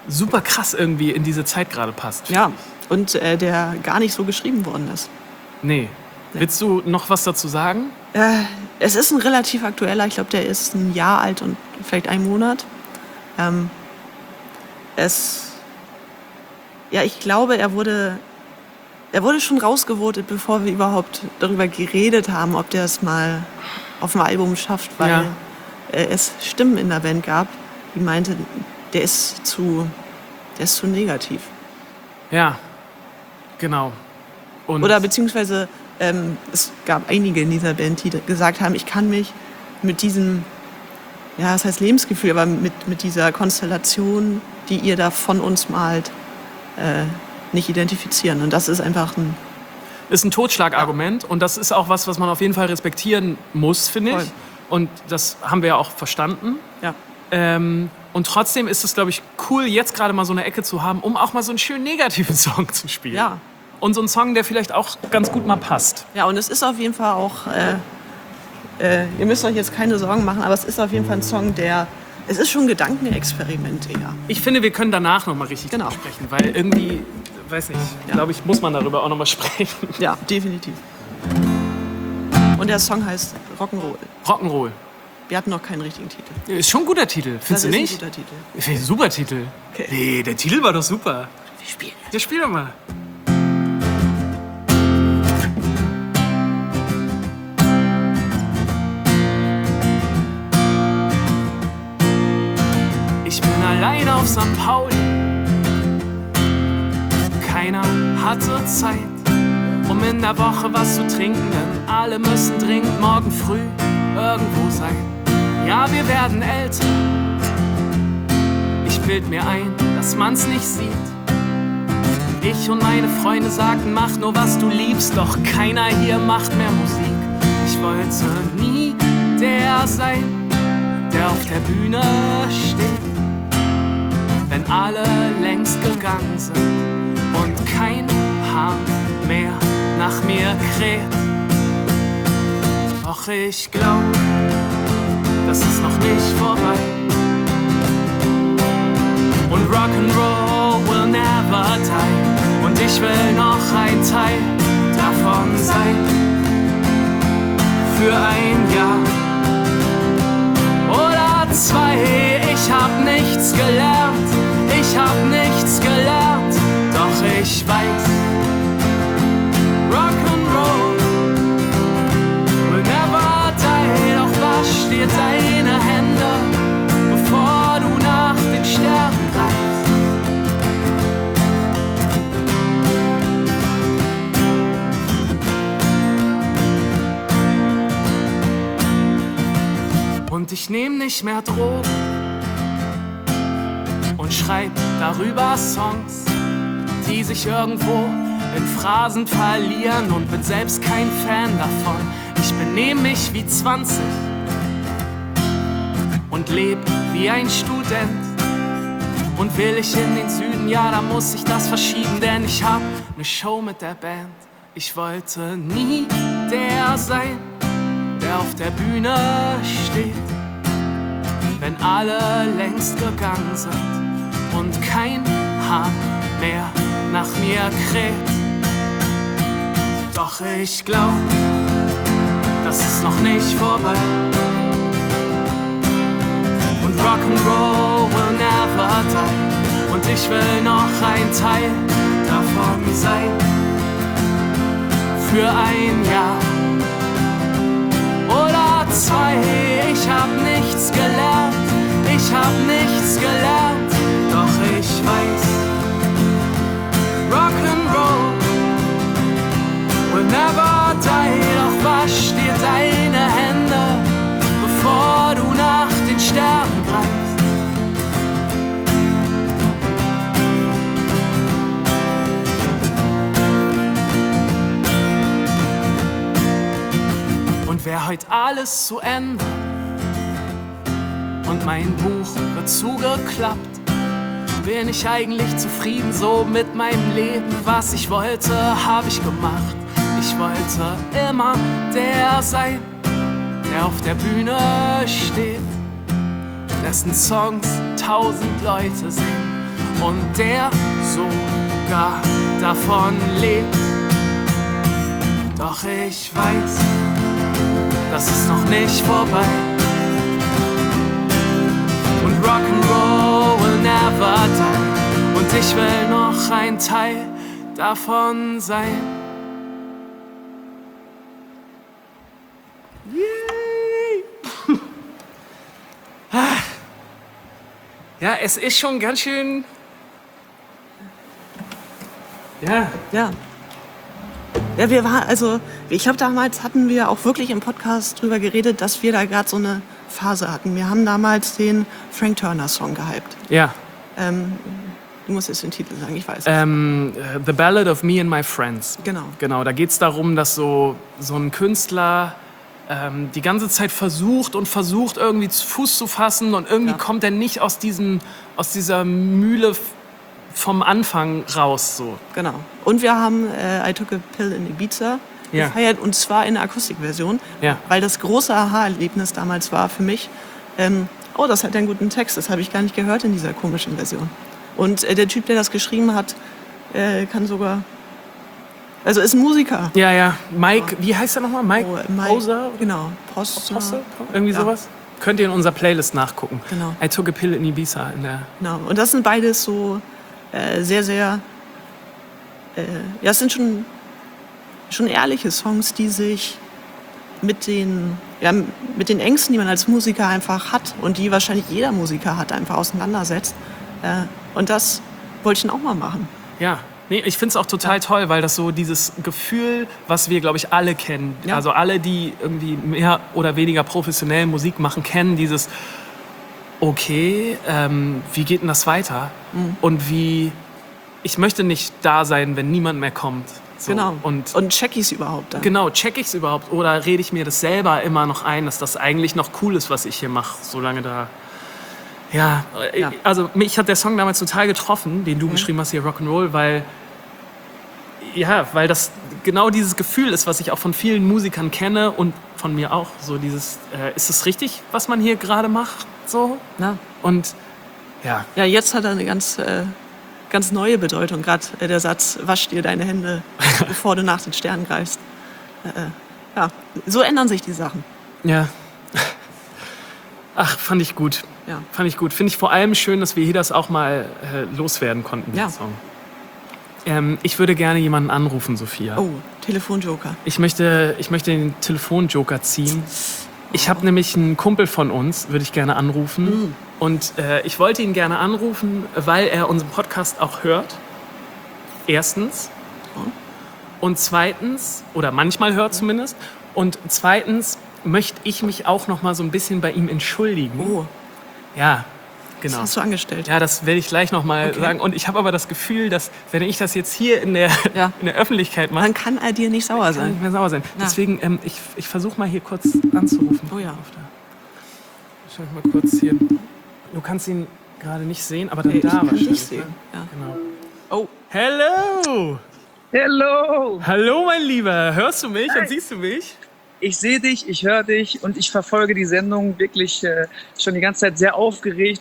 super krass irgendwie in diese Zeit gerade passt. Ja, und äh, der gar nicht so geschrieben worden ist. Nee. Willst du noch was dazu sagen? Äh, es ist ein relativ aktueller, ich glaube, der ist ein Jahr alt und vielleicht ein Monat. Ähm, es, ja, ich glaube, er wurde, er wurde schon rausgevotet, bevor wir überhaupt darüber geredet haben, ob der es mal auf dem Album schafft, weil Ja. äh, es Stimmen in der Band gab, die meinten, der ist zu, der ist zu negativ. Ja, genau. Und Oder beziehungsweise ähm, es gab einige in dieser Band, die gesagt haben, ich kann mich mit diesem, ja, das heißt Lebensgefühl, aber mit, mit dieser Konstellation, die ihr da von uns malt, äh, nicht identifizieren. Und das ist einfach ein, ist ein Totschlagargument und das ist auch was, was man auf jeden Fall respektieren muss, finde ich. Voll. Und das haben wir ja auch verstanden. ja, Ähm, und trotzdem ist es, glaube ich, cool, jetzt gerade mal so eine Ecke zu haben, um auch mal so einen schönen negativen Song zu spielen. ja. Und so einen Song, der vielleicht auch ganz gut mal passt. Ja, und es ist auf jeden Fall auch, äh, äh, ihr müsst euch jetzt keine Sorgen machen, aber es ist auf jeden Fall ein Song, der, es ist schon ein Gedankenexperiment eher. Ich finde, wir können danach noch mal richtig Genau. drüber sprechen, weil irgendwie, weiß nicht, Ja. glaube ich, muss man darüber auch noch mal sprechen. Ja, definitiv. Und der Song heißt Rock'n'Roll. Rock'n'Roll. Wir hatten noch keinen richtigen Titel. Ist schon ein guter Titel, Das findest du ist nicht? ein guter Titel. Ich finde, super Titel. Okay. Nee, der Titel war doch super. Wir spielen Ja, spiel doch mal. Ich bin allein auf Sankt Pauli. Keiner hatte Zeit, um in der Woche was zu trinken, denn alle müssen dringend morgen früh irgendwo sein. Ja, wir werden älter. Ich bild mir ein, dass man's nicht sieht. Ich und meine Freunde sagten, mach nur was du liebst, doch keiner hier macht mehr Musik. Ich wollte nie der sein, der auf der Bühne steht, wenn alle längst gegangen sind und kein Haar mehr nach mir kräht. Doch ich glaub, das ist noch nicht vorbei. Und Rock'n'Roll will never die. Und ich will noch ein Teil davon sein. Für ein Jahr oder zwei. Ich hab nichts gelernt, ich hab nichts gelernt. Doch ich weiß, Rock'n'Roll will never die. Doch wasch dir deine Hände, bevor du nach den Sternen greifst. Und ich nehm nicht mehr Drogen und schreib darüber Songs, die sich irgendwo in Phrasen verlieren und bin selbst kein Fan davon. Ich benehm mich wie zwanzig und leb wie ein Student. Und will ich in den Süden, ja, da muss ich das verschieben, denn ich hab ne Show mit der Band. Ich wollte nie der sein, der auf der Bühne steht, wenn alle längst gegangen sind und kein Haar mehr nach mir kräht. Doch ich glaub, das ist noch nicht vorbei. Und Rock'n'Roll will never die. Und ich will noch ein Teil davon sein. Für ein Jahr oder zwei. Ich hab nichts gelernt, ich hab nichts gelernt. Doch ich weiß, Rock'n'Roll will never die. Doch wasch dir deine Hände, bevor du nach den Sternen greifst. Und wär heut alles zu Ende und mein Buch wird zugeklappt, bin ich eigentlich zufrieden so mit meinem Leben. Was ich wollte, hab ich gemacht. Ich wollte immer der sein, der auf der Bühne steht, dessen Songs tausend Leute singen und der sogar davon lebt. Doch ich weiß, das ist noch nicht vorbei. Und Rock'n'Roll will never die. Und ich will noch ein Teil davon sein. Yay! Ja, es ist schon ganz schön... Ja, Ja. Ja, wir waren, also ich habe damals, hatten wir auch wirklich im Podcast drüber geredet, dass wir da gerade so eine Phase hatten. Wir haben damals den Frank Turner Song gehypt. ja. Ähm, du musst jetzt den Titel sagen, ich weiß es. Ähm, The Ballad of Me and My Friends. Genau. Genau, da geht es darum, dass so, so ein Künstler ähm, die ganze Zeit versucht und versucht, irgendwie zu Fuß zu fassen und irgendwie Ja. kommt er nicht aus, diesem, aus dieser Mühle f- vom Anfang raus. So. Genau. Und wir haben äh, I Took a Pill in Ibiza Ja. gefeiert, und zwar in der Akustikversion, Ja. weil das große Aha-Erlebnis damals war für mich, ähm, oh, das hat einen guten Text, das habe ich gar nicht gehört in dieser komischen Version. Und äh, der Typ, der das geschrieben hat, äh, kann sogar, also ist ein Musiker. Ja, ja. Mike, wie heißt er nochmal? Mike, Oh, Mike- Poser? Genau, Post. Posse? Irgendwie Ja. sowas? Könnt ihr in unserer Playlist nachgucken. Genau. I Took a Pill in Ibiza. In der Genau. Und das sind beides so äh, sehr, sehr, äh, ja, es sind schon, schon ehrliche Songs, die sich mit den, ja, mit den Ängsten, die man als Musiker einfach hat und die wahrscheinlich jeder Musiker hat, einfach auseinandersetzt. Äh, und das wollte ich dann auch mal machen. Ja, nee, ich finde es auch total toll, weil das so dieses Gefühl, was wir, glaube ich, alle kennen, Ja. also alle, die irgendwie mehr oder weniger professionell Musik machen, kennen dieses, okay, ähm, wie geht denn das weiter? Mhm. Und wie, ich möchte nicht da sein, wenn niemand mehr kommt. So. Genau. Und Und check ich es überhaupt dann? genau, check ich es überhaupt oder rede ich mir das selber immer noch ein, dass das eigentlich noch cool ist, was ich hier mache, solange da... Ja, äh, Ja. also mich hat der Song damals total getroffen, den du geschrieben hast hier, Rock'n'Roll, weil, ja, weil das genau dieses Gefühl ist, was ich auch von vielen Musikern kenne und von mir auch. So dieses, äh, ist es richtig, was man hier gerade macht? So? Na? Und ja, Ja, jetzt hat er eine ganz, äh, ganz neue Bedeutung. Gerade äh, der Satz, wasch dir deine Hände, bevor du nach den Sternen greifst. Äh, äh, ja, so ändern sich die Sachen. ja. Ach, fand ich gut. Ja. Fand ich gut. Finde ich vor allem schön, dass wir hier das auch mal äh, loswerden konnten, Ja. den Song. Ähm, ich würde gerne jemanden anrufen, Sophia. Oh, Telefonjoker. Ich möchte, ich möchte den Telefonjoker ziehen. Ich habe nämlich einen Kumpel von uns, würde ich gerne anrufen. Mm. Und äh, ich wollte ihn gerne anrufen, weil er unseren Podcast auch hört. Erstens. Und zweitens, oder manchmal hört zumindest. Und zweitens möchte ich mich auch noch mal so ein bisschen bei ihm entschuldigen. Oh, Ja, was genau. hast du angestellt? Ja, das werde ich gleich noch mal Okay. sagen. Und ich habe aber das Gefühl, dass wenn ich das jetzt hier in der, Ja. in der Öffentlichkeit mache, Dann kann er dir nicht sauer kann ich sein. nicht mehr sauer sein. Na. Deswegen, ähm, ich, ich versuche mal hier kurz anzurufen. Oh ja. Auf der- Schau ich mal kurz hier. Du kannst ihn gerade nicht sehen, aber dann Nee, ich da kann wahrscheinlich. nicht sehen. Ne? Ja. Genau. Oh, Hello! Hello! Hallo, mein Lieber. Hörst du mich und siehst du mich? Ich sehe dich, ich höre dich und ich verfolge die Sendung wirklich äh, schon die ganze Zeit sehr aufgeregt.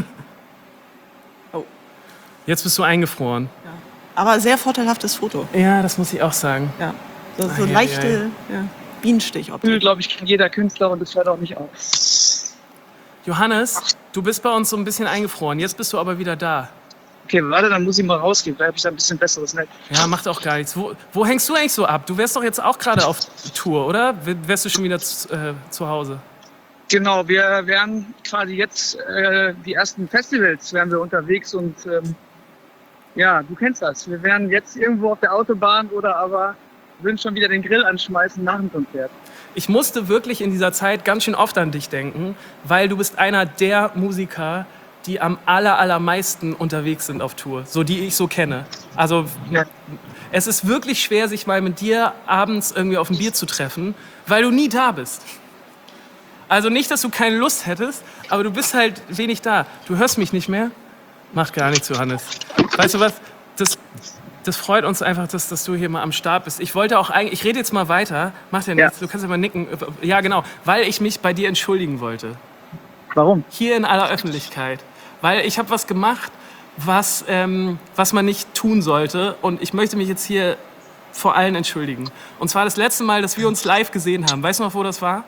Und Jetzt bist du eingefroren. aber sehr vorteilhaftes Foto. Ja, das muss ich auch sagen. Ja. So, so Ei, ei, leichte ja, Bienenstichoptik. glaube ich, kann jeder Künstler und es hört auch nicht auf. Johannes, du bist bei uns so ein bisschen eingefroren. Jetzt bist du aber wieder da. Okay, warte, dann muss ich mal rausgehen, da habe ich da ein bisschen besseres Netz. Ja, macht auch gar nichts. Wo, wo hängst du eigentlich so ab? Du wärst doch jetzt auch gerade auf Tour, oder? W- Wärst du schon wieder zu, äh, zu Hause? Genau, wir werden quasi jetzt äh, die ersten Festivals werden wir unterwegs und ähm, ja, du kennst das. Wir werden jetzt irgendwo auf der Autobahn oder aber würden schon wieder den Grill anschmeißen nach dem Konzert. Ich musste wirklich in dieser Zeit ganz schön oft an dich denken, weil du bist einer der Musiker, die am aller, allermeisten unterwegs sind auf Tour, so die ich so kenne. Also Ja. es ist wirklich schwer, sich mal mit dir abends irgendwie auf ein Bier zu treffen, weil du nie da bist. Also nicht, dass du keine Lust hättest, aber du bist halt wenig da. Du hörst mich nicht mehr? Macht gar nichts, Johannes. Weißt du was? Das, das freut uns einfach, dass, dass du hier mal am Start bist. Ich wollte auch eigentlich, ich rede jetzt mal weiter. Macht ja nichts, Ja. du kannst ja mal nicken. Ja, genau, weil ich mich bei dir entschuldigen wollte. Warum? Hier in aller Öffentlichkeit. Weil ich habe was gemacht, was, ähm, was man nicht tun sollte. Und ich möchte mich jetzt hier vor allen entschuldigen. Und zwar das letzte Mal, dass wir uns live gesehen haben. Weißt du noch, wo das war?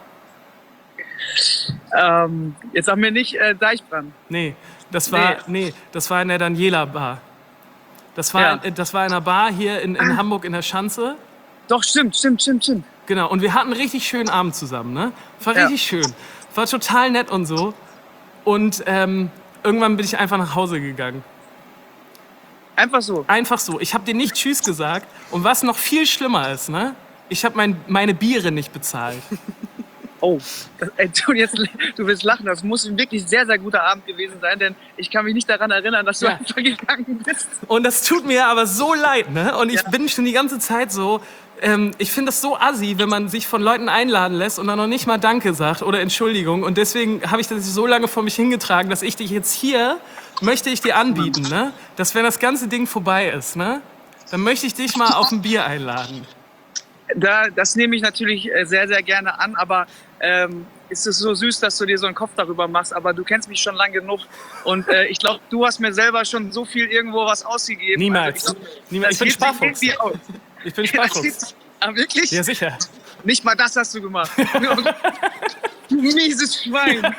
Ähm, jetzt sag mir nicht äh, Deichbrand. Nee, das war, nee. nee, das war in der Daniela Bar. Das war, Ja. äh, das war in einer Bar hier in, in Hamburg in der Schanze. Doch, stimmt, stimmt, stimmt, stimmt. Genau, und wir hatten einen richtig schönen Abend zusammen, ne? War Ja. richtig schön. War total nett und so. Und ähm, irgendwann bin ich einfach nach Hause gegangen. Einfach so. Einfach so. Ich habe dir nicht Tschüss gesagt. Und was noch viel schlimmer ist, ne? Ich habe mein, meine Biere nicht bezahlt. Oh, das, ey, du, jetzt, du willst lachen. Das muss ein wirklich sehr, sehr guter Abend gewesen sein, denn ich kann mich nicht daran erinnern, dass du Ja. einfach gegangen bist. Und das tut mir aber so leid, ne? Und ich Ja. bin schon die ganze Zeit so, ähm, ich finde das so assi, wenn man sich von Leuten einladen lässt und dann noch nicht mal Danke sagt oder Entschuldigung. Und deswegen habe ich das so lange vor mich hingetragen, dass ich dich jetzt hier, möchte ich dir anbieten, ne? Dass wenn das ganze Ding vorbei ist, ne? Dann möchte ich dich mal auf ein Bier einladen. Da, das nehme ich natürlich äh, sehr, sehr gerne an, aber ähm, ist es so süß, dass du dir so einen Kopf darüber machst, aber du kennst mich schon lang genug und äh, ich glaube, du hast mir selber schon so viel irgendwo was ausgegeben. Niemals. Also ich glaub, Niemals. Ich das bin geht sich Sparfuchs. irgendwie aus. Ich bin Das Sparfuchs. geht- Ah, wirklich? Ja, sicher. Nicht mal das hast du gemacht. Du mieses Schwein.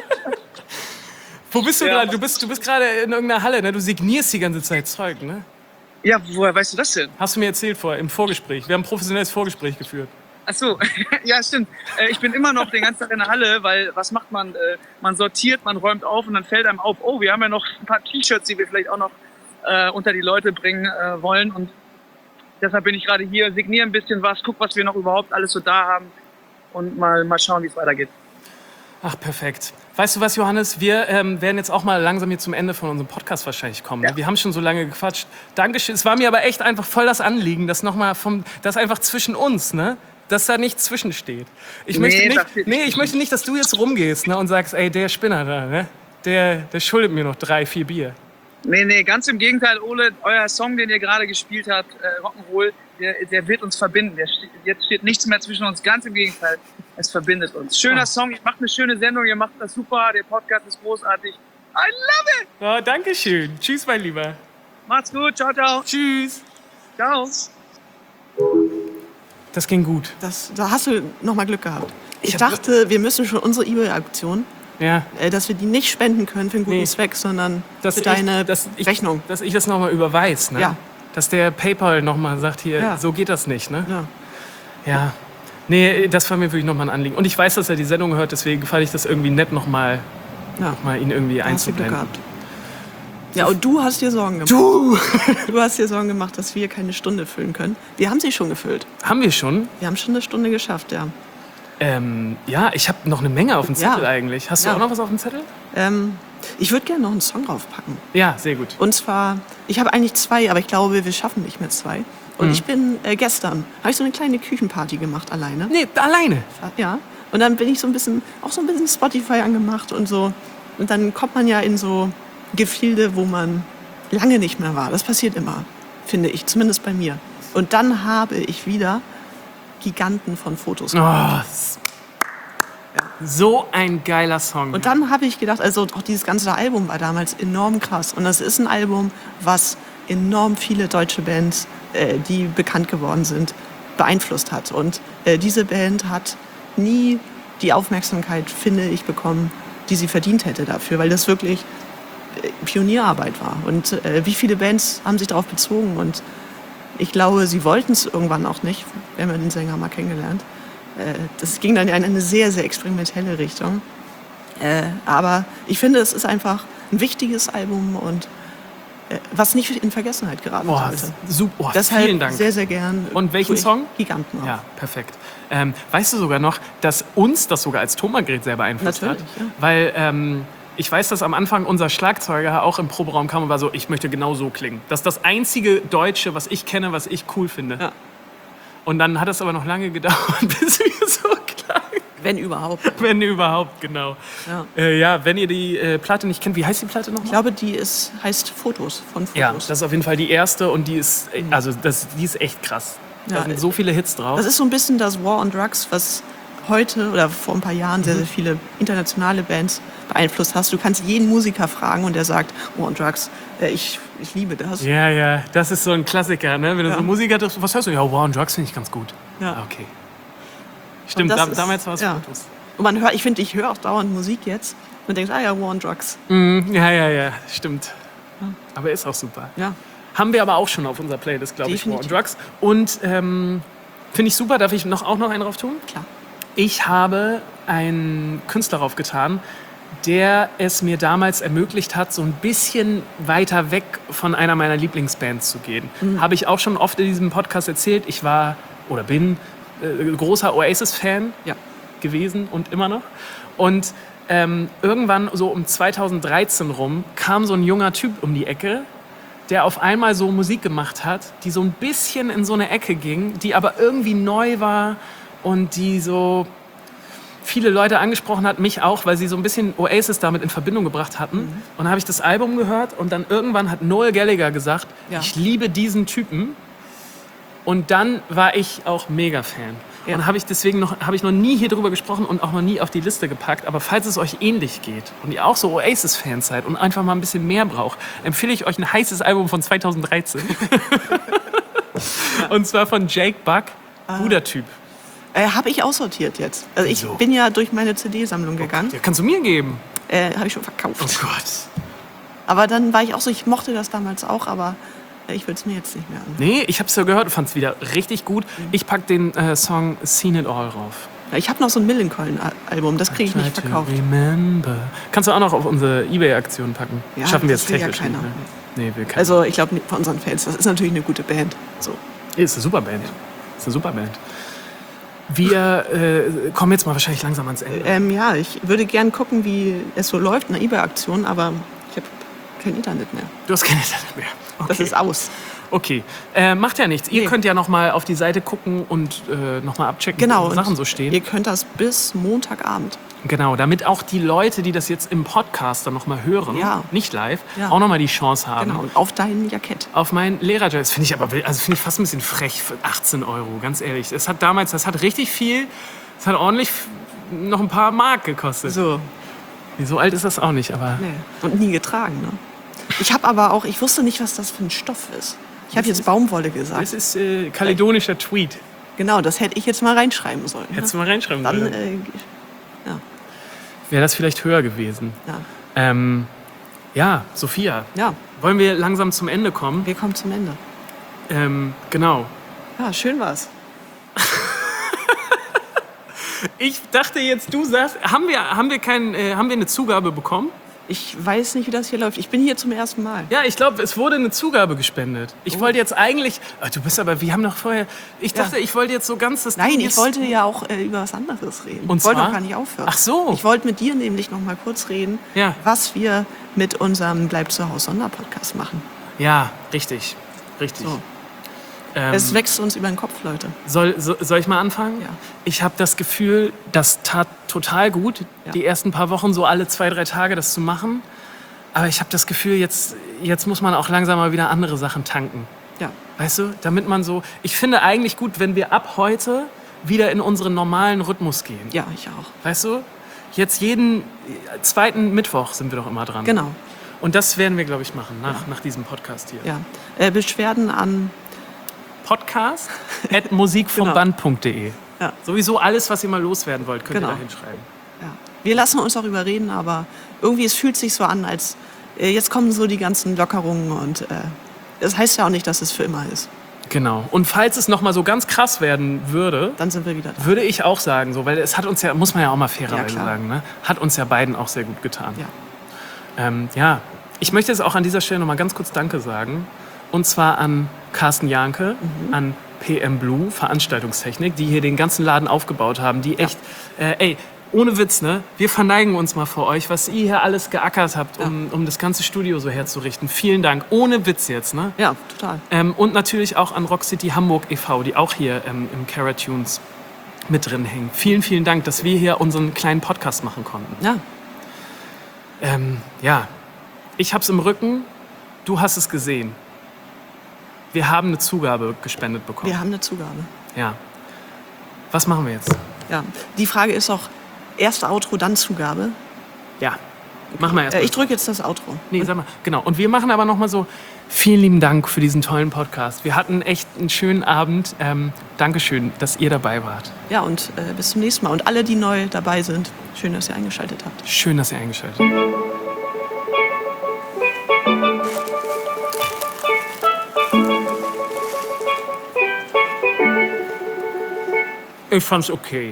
Wo bist du Ja. gerade? Du bist, du bist gerade in irgendeiner Halle, ne? Du signierst die ganze Zeit Zeug, ne? Ja, woher weißt du das denn? Hast du mir erzählt vorher, im Vorgespräch. Wir haben ein professionelles Vorgespräch geführt. Ach so, ja stimmt. Äh, ich bin immer noch den ganzen Tag in der Halle, weil was macht man? Äh, man sortiert, man räumt auf und dann fällt einem auf, oh, wir haben ja noch ein paar T-Shirts, die wir vielleicht auch noch äh, unter die Leute bringen äh, wollen. Und deshalb bin ich gerade hier, signiere ein bisschen was, guck, was wir noch überhaupt alles so da haben und mal, mal schauen, wie es weitergeht. Ach, perfekt. Weißt du was, Johannes? Wir ähm, werden jetzt auch mal langsam hier zum Ende von unserem Podcast wahrscheinlich kommen. Ne? Ja. Wir haben schon so lange gequatscht. Dankeschön. Es war mir aber echt einfach voll das Anliegen, dass noch mal vom, das einfach zwischen uns, ne? Dass da nichts zwischensteht. Ich Nee, möchte das nicht, steht nee, nicht ich möchte nicht, dass du jetzt rumgehst, ne? Und sagst, ey, der Spinner da, ne? Der, der schuldet mir noch drei, vier Bier. Nee, nee, ganz im Gegenteil, Ole, euer Song, den ihr gerade gespielt habt, äh, Rock'n'Roll, der, der wird uns verbinden. Der steht, jetzt steht nichts mehr zwischen uns, ganz im Gegenteil, es verbindet uns. Schöner Oh. Song, ihr macht eine schöne Sendung, ihr macht das super, der Podcast ist großartig. I love it! Oh, Dankeschön. Tschüss, mein Lieber. Macht's gut, ciao, ciao. Tschüss. Ciao. Das ging gut. Das, da hast du noch mal Glück gehabt. Ich, Ich hab- dachte, wir müssen schon unsere eBay-Aktion, Ja. äh, dass wir die nicht spenden können für einen guten Nee. Zweck, sondern Dass für ich- deine dass ich- Rechnung. Dass ich das nochmal überweis, ne? Ja. Dass der PayPal nochmal sagt, hier, Ja. so geht das nicht, ne? Ja. Ja. Nee, das war mir wirklich nochmal ein Anliegen. Und ich weiß, dass er die Sendung hört, deswegen fand ich das irgendwie nett, nochmal Ja. noch mal ihn irgendwie Da hast du Glück einzublenden. gehabt. Ja, und du hast dir Sorgen gemacht. Du! Du hast dir Sorgen gemacht, dass wir keine Stunde füllen können. Wir haben sie schon gefüllt. Haben wir schon? Wir haben schon eine Stunde geschafft, ja. Ähm, ja, ich habe noch eine Menge auf dem Ja. Zettel eigentlich. Hast du Ja. auch noch was auf dem Zettel? Ähm, ich würde gerne noch einen Song draufpacken. Ja, sehr gut. Und zwar, ich habe eigentlich zwei, aber ich glaube, wir schaffen nicht mehr zwei. Und Mhm. ich bin äh, gestern, habe ich so eine kleine Küchenparty gemacht alleine. Nee, alleine. Ja. Und dann bin ich so ein bisschen, auch so ein bisschen Spotify angemacht und so. Und dann kommt man ja in so Gefilde, wo man lange nicht mehr war. Das passiert immer, finde ich, zumindest bei mir. Und dann habe ich wieder Giganten von Fotos Oh, gemacht. s- so ein geiler Song. Und dann habe ich gedacht, also auch dieses ganze Album war damals enorm krass. Und das ist ein Album, was enorm viele deutsche Bands, äh, die bekannt geworden sind, beeinflusst hat. Und äh, diese Band hat nie die Aufmerksamkeit, finde ich, bekommen, die sie verdient hätte dafür, weil das wirklich äh, Pionierarbeit war. Und äh, wie viele Bands haben sich darauf bezogen? Und ich glaube, sie wollten es irgendwann auch nicht. Wir haben ja den Sänger mal kennengelernt. Äh, das ging dann in eine sehr, sehr experimentelle Richtung. Äh, aber ich finde, es ist einfach ein wichtiges Album und äh, was nicht in Vergessenheit geraten Boah, sollte. super. Oh, Deshalb vielen Dank. sehr, sehr gern. Und welchen tue ich Song? Giganten auf. Ja, perfekt. Ähm, weißt du sogar noch, dass uns das sogar als Tonbandgerät sehr beeinflusst Natürlich, hat? ja. Weil ähm, ich weiß, dass am Anfang unser Schlagzeuger auch im Proberaum kam und war so, ich möchte genau so klingen. Das ist das einzige Deutsche, was ich kenne, was ich cool finde. Ja. Und dann hat es aber noch lange gedauert, bis wir so klangen. Wenn überhaupt. Wenn überhaupt, genau. Ja. Äh, ja, wenn ihr die äh, Platte nicht kennt, wie heißt die Platte nochmal? Ich glaube, die ist, heißt Fotos von Fotos. Ja, das ist auf jeden Fall die erste und die ist, äh, also das, die ist echt krass. Da Ja, sind so viele Hits drauf. Das ist so ein bisschen das War on Drugs, was heute oder vor ein paar Jahren sehr, sehr viele internationale Bands beeinflusst hast. Du kannst jeden Musiker fragen und der sagt, War on Drugs, äh, ich, ich liebe das. Ja, ja, das ist so ein Klassiker, ne? Wenn du Ja. so Musiker triffst, was hörst du? Ja, War on Drugs finde ich ganz gut. Ja. Ah, okay. Stimmt, Und das da, ist- damals war es ja. Fotos. Und man hört, ich finde, ich höre auch dauernd Musik jetzt und denke, ah ja, War on Drugs. Mhm, ja, ja, ja, stimmt. Aber ist auch super. Ja. Haben wir aber auch schon auf unserer Playlist, glaube ich, War on Definitiv. Drugs. Und ähm, finde ich super. Darf ich noch, auch noch einen drauf tun? Klar. Ich habe einen Künstler draufgetan, der es mir damals ermöglicht hat, so ein bisschen weiter weg von einer meiner Lieblingsbands zu gehen. Mhm. Habe ich auch schon oft in diesem Podcast erzählt. Ich war oder bin äh, großer Oasis-Fan Ja. gewesen und immer noch. Und ähm, irgendwann so um zweitausenddreizehn rum kam so ein junger Typ um die Ecke, der auf einmal so Musik gemacht hat, die so ein bisschen in so eine Ecke ging, die aber irgendwie neu war und die so viele Leute angesprochen hat, mich auch, weil sie so ein bisschen Oasis damit in Verbindung gebracht hatten. Mhm. Und dann habe ich das Album gehört und dann irgendwann hat Noel Gallagher gesagt, Ja. ich liebe diesen Typen. Und dann war ich auch mega Fan. Ja. Und habe ich deswegen noch, habe ich noch nie hier drüber gesprochen und auch noch nie auf die Liste gepackt. Aber falls es euch ähnlich geht und ihr auch so Oasis-Fans seid und einfach mal ein bisschen mehr braucht, empfehle ich euch ein heißes Album von zweitausenddreizehn. Und zwar von Jake Buck, guter Typ. Äh, habe ich aussortiert jetzt. Also ich Wieso? bin ja durch meine C D-Sammlung gegangen. Ja, kannst du mir geben? Äh, habe ich schon verkauft. Oh Gott. Aber dann war ich auch so, ich mochte das damals auch, aber äh, ich will es mir jetzt nicht mehr an. Nee, ich hab's ja gehört und fand's wieder richtig gut. Ich pack den äh, Song Seen It All rauf. Ich habe noch so ein Millencolin-Album, das kriege ich nicht Try to verkauft. remember. Kannst du auch noch auf unsere Ebay-Aktion packen? Ja, Schaffen wir das jetzt will ja technisch keiner. nicht. Ne? Nee, will keiner. Also ich glaube von unseren Fans, das ist natürlich eine gute Band. So. Ist eine super Band. Ist eine super Band. Wir äh, kommen jetzt mal wahrscheinlich langsam ans Ende. Ähm, ja, ich würde gern gucken, wie es so läuft, eine Ebay-Aktion, aber ich habe kein Internet mehr. Du hast kein Internet mehr. Okay. Das ist aus. Okay, äh, macht ja nichts. Ihr Nee. könnt ja noch mal auf die Seite gucken und äh, noch mal abchecken, Genau. wo Sachen und so stehen. Ihr könnt das bis Montagabend. Genau, damit auch die Leute, die das jetzt im Podcast dann noch mal hören, Ja. nicht live, Ja. auch noch mal die Chance haben. Genau, und auf dein Jackett. Auf mein Lehrerjob. Das finde ich aber also finde ich fast ein bisschen frech für achtzehn Euro, ganz ehrlich. Es hat damals, das hat richtig viel, es hat ordentlich noch ein paar Mark gekostet. So, So alt ist das auch nicht, aber nee. Und nie getragen, ne? Ich habe aber auch, ich wusste nicht, was das für ein Stoff ist. Ich habe jetzt Baumwolle gesagt. es ist äh, kaledonischer Tweed. Genau, das hätte ich jetzt mal reinschreiben sollen. Hättest du ne? mal reinschreiben Dann, sollen. äh, ja, Wäre das vielleicht höher gewesen. ja, Ähm, ja, Sophia, ja, wollen wir langsam zum Ende kommen? wir kommen zum Ende. Ähm, genau. Ja, schön war's. Ich dachte jetzt, du sagst, haben wir, haben wir, kein, äh, haben wir eine Zugabe bekommen? Ich weiß nicht, wie das hier läuft. Ich bin hier zum ersten Mal. Ja, ich glaube, es wurde eine Zugabe gespendet. Ich Oh. wollte jetzt eigentlich, ah, du bist aber, wir haben noch vorher, ich Ja. dachte, ich wollte jetzt so ganz das Nein, Ding ich jetzt- wollte ja auch äh, über was anderes reden. Und ich wollte zwar? doch gar nicht aufhören. Ach so. Ich wollte mit dir nämlich noch mal kurz reden, Ja. was wir mit unserem Bleib zu Hause Sonderpodcast machen. Ja, richtig, richtig. So. Ähm, Es wächst uns über den Kopf, Leute. soll, so, soll ich mal anfangen? Ja. Ich habe das Gefühl, das tat total gut, Ja. die ersten paar Wochen so alle zwei, drei Tage das zu machen. Aber ich habe das Gefühl, jetzt, jetzt muss man auch langsam mal wieder andere Sachen tanken. Ja. Weißt du, damit man so. Ich finde eigentlich gut, wenn wir ab heute wieder in unseren normalen Rhythmus gehen. Ja, ich auch. Weißt du? Jetzt jeden zweiten Mittwoch sind wir doch immer dran. Genau. Und das werden wir, glaube ich, machen nach, nach diesem Podcast hier. Ja. Äh, Beschwerden an. Podcast at musikvomband punkt de. Ja. Sowieso alles, was ihr mal loswerden wollt, könnt Genau. ihr da hinschreiben. Ja. Wir lassen uns darüber reden, aber irgendwie es fühlt sich so an, als äh, jetzt kommen so die ganzen Lockerungen und äh, das heißt ja auch nicht, dass es für immer ist. Genau. Und falls es noch mal so ganz krass werden würde, Dann sind wir wieder da. würde ich auch sagen, so, weil es hat uns ja, muss man ja auch mal Ja, fairerweise klar. sagen, ne? Hat uns ja beiden auch sehr gut getan. Ja. Ähm, ja, ich möchte jetzt auch an dieser Stelle noch mal ganz kurz Danke sagen. Und zwar an Carsten Janke, Mhm. an P M Blue, Veranstaltungstechnik, die hier den ganzen Laden aufgebaut haben. Die echt, äh, ey, ohne Witz, ne? Wir verneigen uns mal vor euch, was ihr hier alles geackert habt, um, um das ganze Studio so herzurichten. Vielen Dank. Ohne Witz jetzt, ne? Ja, total. Ähm, und natürlich auch an Rock City Hamburg e V, die auch hier ähm, im Caratunes mit drin hängen. Vielen, vielen Dank, dass wir hier unseren kleinen Podcast machen konnten. Ja, Ähm, ja, ich hab's im Rücken, du hast es gesehen. Wir haben eine Zugabe gespendet bekommen. wir haben eine Zugabe. Ja. Was machen wir jetzt? Ja. Die Frage ist auch, erste Outro, dann Zugabe. Ja, Mach mal erst Äh, mal. ich drücke jetzt das Outro. Nee, sag mal, genau. Und wir machen aber nochmal so, vielen lieben Dank für diesen tollen Podcast. Wir hatten echt einen schönen Abend. Ähm, Dankeschön, dass ihr dabei wart. Ja, und äh, bis zum nächsten Mal. Und alle, die neu dabei sind, schön, dass ihr eingeschaltet habt. Schön, dass ihr eingeschaltet habt. Ich fand's okay.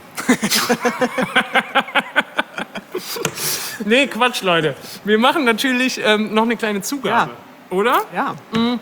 Nee, Quatsch, Leute. Wir machen natürlich ähm, noch eine kleine Zugabe. Ja. Oder? Ja.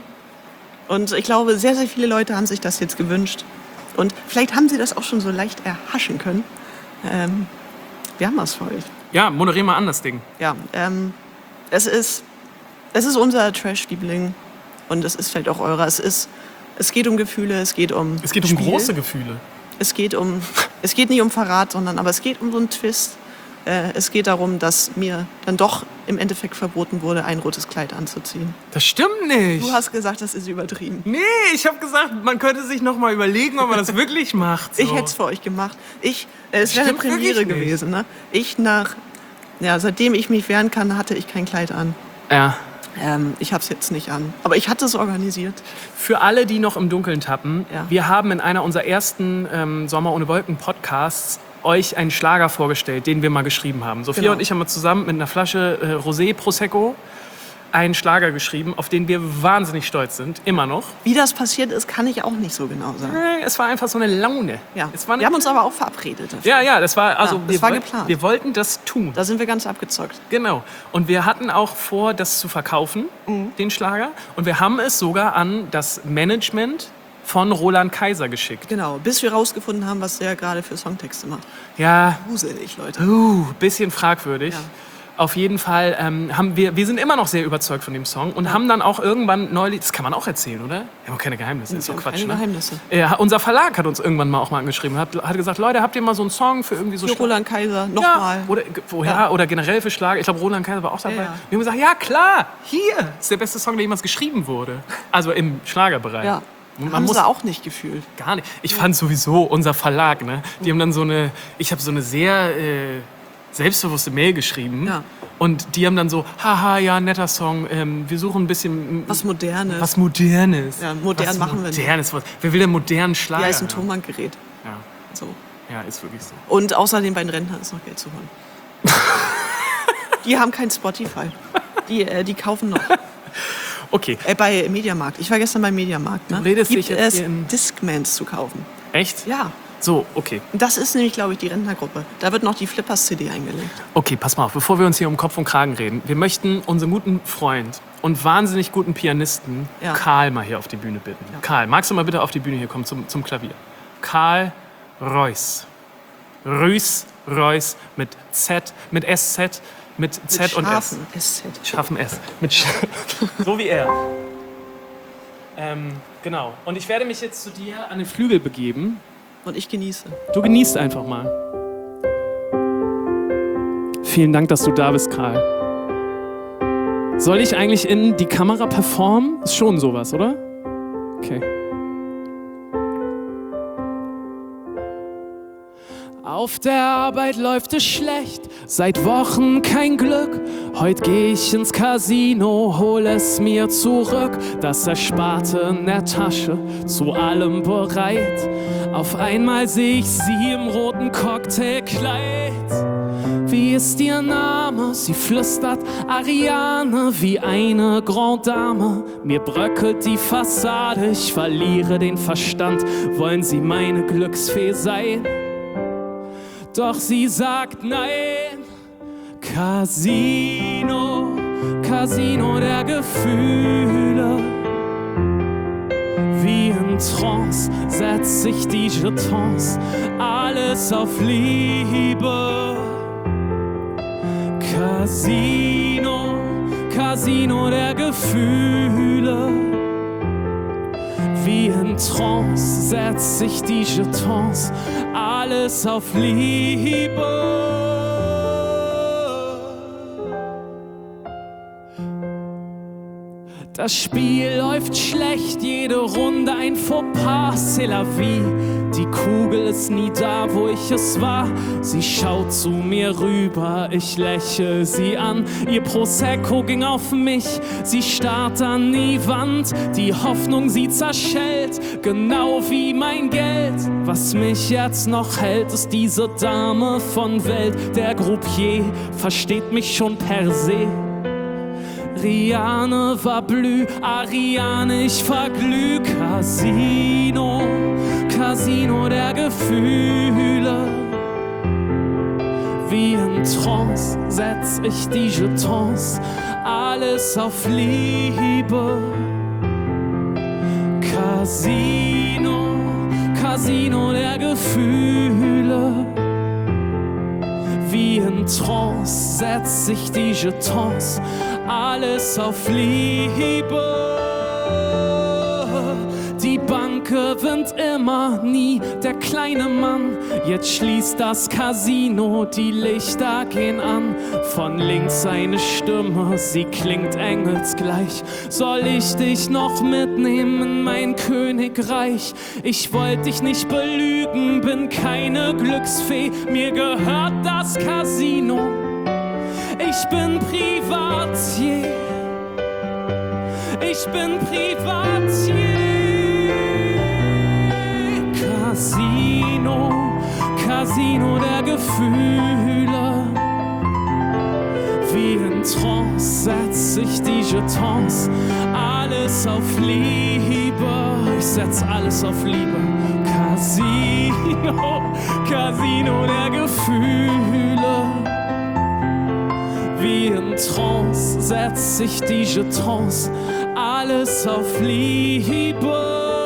Und ich glaube, sehr, sehr viele Leute haben sich das jetzt gewünscht. Und vielleicht haben sie das auch schon so leicht erhaschen können. Ähm, wir haben was für euch. Ja, moderier mal an das Ding. Ja, ähm, es ist, es ist unser Trash-Liebling. Und es ist vielleicht auch eurer. Es ist, es geht um Gefühle, es geht um Es geht um Spiel. große Gefühle. Es geht um, es geht nicht um Verrat, sondern aber es geht um so einen Twist. Äh, es geht darum, dass mir dann doch im Endeffekt verboten wurde, ein rotes Kleid anzuziehen. Das stimmt nicht. Du hast gesagt, das ist übertrieben. Nee, ich habe gesagt, man könnte sich noch mal überlegen, ob man das wirklich macht. So. Ich hätte es für euch gemacht. Ich, äh, es wäre eine Stimmt Premiere wirklich nicht. gewesen. Ne? Ich nach, ja, seitdem ich mich wehren kann, hatte ich kein Kleid an. Ja. Ähm, ich habe es jetzt nicht an. Aber ich hatte es organisiert. Für alle, die noch im Dunkeln tappen, Ja. wir haben in einer unserer ersten ähm, Sommer ohne Wolken Podcasts euch einen Schlager vorgestellt, den wir mal geschrieben haben. Sophia Genau. und ich haben mal zusammen mit einer Flasche äh, Rosé Prosecco einen Schlager geschrieben, auf den wir wahnsinnig stolz sind, immer noch. Wie das passiert ist, kann ich auch nicht so genau sagen. Äh, Es war einfach so eine Laune. Ja. Es war eine Wir haben uns aber auch verabredet dafür. ja, ja, das war also Ja, das wir, war woll- geplant. wir wollten das tun. Da sind wir ganz abgezockt. Genau. Und wir hatten auch vor, das zu verkaufen, Mhm. den Schlager. Und wir haben es sogar an das Management von Roland Kaiser geschickt. Genau, bis wir rausgefunden haben, was der gerade für Songtexte macht. Ja, Gruselig, Leute. uh, bisschen fragwürdig. Ja. Auf jeden Fall ähm, haben wir, wir sind immer noch sehr überzeugt von dem Song und haben dann auch irgendwann neulich, das kann man auch erzählen, oder? Wir haben auch keine Geheimnisse, ist Wir doch haben Quatsch, keine ne? Geheimnisse. Ja, unser Verlag hat uns irgendwann mal auch mal angeschrieben, hat, hat gesagt, Leute, habt ihr mal so einen Song für irgendwie so Für Schla- Roland Kaiser, ja, nochmal. oder, wo, ja. Ja. oder generell für Schlager. Ich glaube, Roland Kaiser war auch dabei. Ja, ja. Wir haben gesagt, ja klar, hier ist der beste Song, der jemals geschrieben wurde. Also im Schlagerbereich. Ja. Man Haben muss sie auch nicht gefühlt. gar nicht. Ich fand sowieso unser Verlag, ne? Die haben dann so eine, ich habe so eine sehr äh, selbstbewusste Mail geschrieben. Ja. Und die haben dann so, haha, ja, netter Song, ähm, wir suchen ein bisschen... Was Modernes. Was Modernes. Ja, modern was machen wir nicht. Modernes. Was, wer will denn modernen Schlager? Wie heißt ein haben? Tonbandgerät. Ja, So. ja, ist wirklich so. Und außerdem bei den Rentnern ist noch Geld zu holen. Die haben kein Spotify. Die, äh, die kaufen noch. Okay, Äh, bei Mediamarkt. Ich war gestern beim Mediamarkt. Ne? Du redest Gibt dich jetzt es hier in- Discmans zu kaufen. echt? Ja. So, okay. Und das ist nämlich, glaube ich, die Rentnergruppe. Da wird noch die Flippers-C D eingelegt. Okay, pass mal auf, bevor wir uns hier um Kopf und Kragen reden. Wir möchten unseren guten Freund und wahnsinnig guten Pianisten Ja. Karl mal hier auf die Bühne bitten. Karl, magst du mal bitte auf die Bühne hier kommen zum, zum Klavier? Karl Reuss. Reuss, Reuss mit Z, mit S Z, mit Z Mit und S. scharfen S Z. Schaffen S. Mit Sch so wie er. Ähm, genau. Und ich werde mich jetzt zu dir an den Flügel begeben. Und ich genieße. Du genießt einfach mal. Vielen Dank, dass du da bist, Karl. Soll ich eigentlich in die Kamera performen? Ist schon sowas, oder? Okay. Auf der Arbeit läuft es schlecht, seit Wochen kein Glück. Heute geh ich ins Casino, hol es mir zurück. Das Ersparte in der Tasche, zu allem bereit. Auf einmal seh ich sie im roten Cocktailkleid. Wie ist ihr Name? Sie flüstert Ariane wie eine Grand Dame. Mir bröckelt die Fassade, ich verliere den Verstand. Wollen Sie meine Glücksfee sein? Doch sie sagt nein. Casino, Casino der Gefühle. Wie in Trance setzt sich die Jetons, alles auf Liebe. Casino, Casino der Gefühle. Wie in Trance setzt sich die Jetons, alles auf Liebe. Das Spiel läuft schlecht, jede Runde ein Fauxpas, c'est la vie. Die Kugel ist nie da, wo ich es war. Sie schaut zu mir rüber, ich lächle sie an. Ihr Prosecco ging auf mich, sie starrt an die Wand. Die Hoffnung, sie zerschellt, genau wie mein Geld. Was mich jetzt noch hält, ist diese Dame von Welt. Der Groupier versteht mich schon per se. Riane war blü, Ariane, ich verglüh. Casino, Casino der Gefühle. Wie in Trance setz ich die Jetons, alles auf Liebe. Casino, Casino der Gefühle. Wie in Trance setz ich die Jetons, alles auf Liebe. Die Bank gewinnt immer, nie der kleine Mann. Jetzt schließt das Casino, die Lichter gehen an. Von links eine Stimme, sie klingt engelsgleich. Soll ich dich noch mitnehmen in mein Königreich? Ich wollte dich nicht belügen, bin keine Glücksfee. Mir gehört das Casino, ich bin Privatier. Ich bin Privatier. Casino, Casino der Gefühle. Wie in Trance setz ich die Jetons, alles auf Liebe. Ich setz alles auf Liebe. Casino, Casino der Gefühle. Wie in Trance setz ich die Jetons, alles auf Liebe.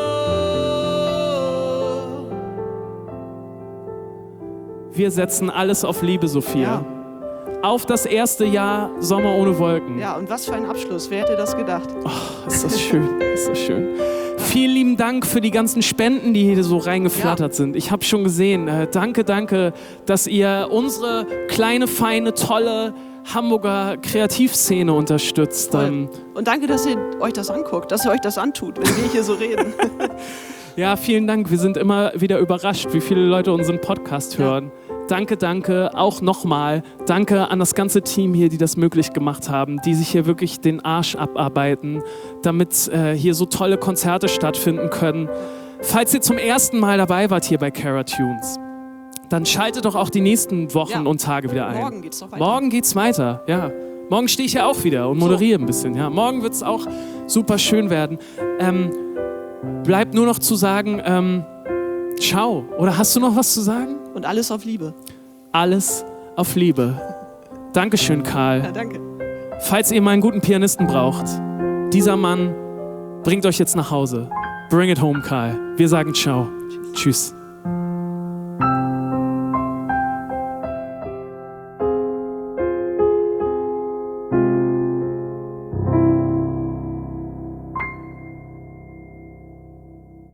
Wir setzen alles auf Liebe, Sophia. Ja. Auf das erste Jahr Sommer ohne Wolken. Ja, und was für ein Abschluss. Wer hätte das gedacht? Oh, ist das schön, ist das schön. Vielen lieben Dank für die ganzen Spenden, die hier so reingeflattert Ja. sind. Ich habe schon gesehen. Äh, danke, danke, dass ihr unsere kleine, feine, tolle Hamburger Kreativszene unterstützt. Toll. Ähm, Und danke, dass ihr euch das anguckt, dass ihr euch das antut, wenn wir hier so reden. ja, vielen Dank. Wir sind immer wieder überrascht, wie viele Leute unseren Podcast hören. Danke, danke, auch nochmal. Danke an das ganze Team hier, die das möglich gemacht haben, die sich hier wirklich den Arsch abarbeiten, damit äh, hier so tolle Konzerte stattfinden können. Falls ihr zum ersten Mal dabei wart hier bei Cara Tunes, dann schaltet doch auch die nächsten Wochen Ja. und Tage wieder ein. Morgen geht's doch weiter. Morgen geht's weiter, ja. Morgen stehe ich ja auch wieder und moderiere ein bisschen. Ja. Morgen wird's auch super schön werden. Ähm, bleibt nur noch zu sagen, ähm, ciao. Oder hast du noch was zu sagen? Und alles auf Liebe. Alles auf Liebe. Dankeschön, Karl. Ja, danke. Falls ihr mal einen guten Pianisten braucht, dieser Mann bringt euch jetzt nach Hause. Bring it home, Karl. Wir sagen ciao. Tschüss.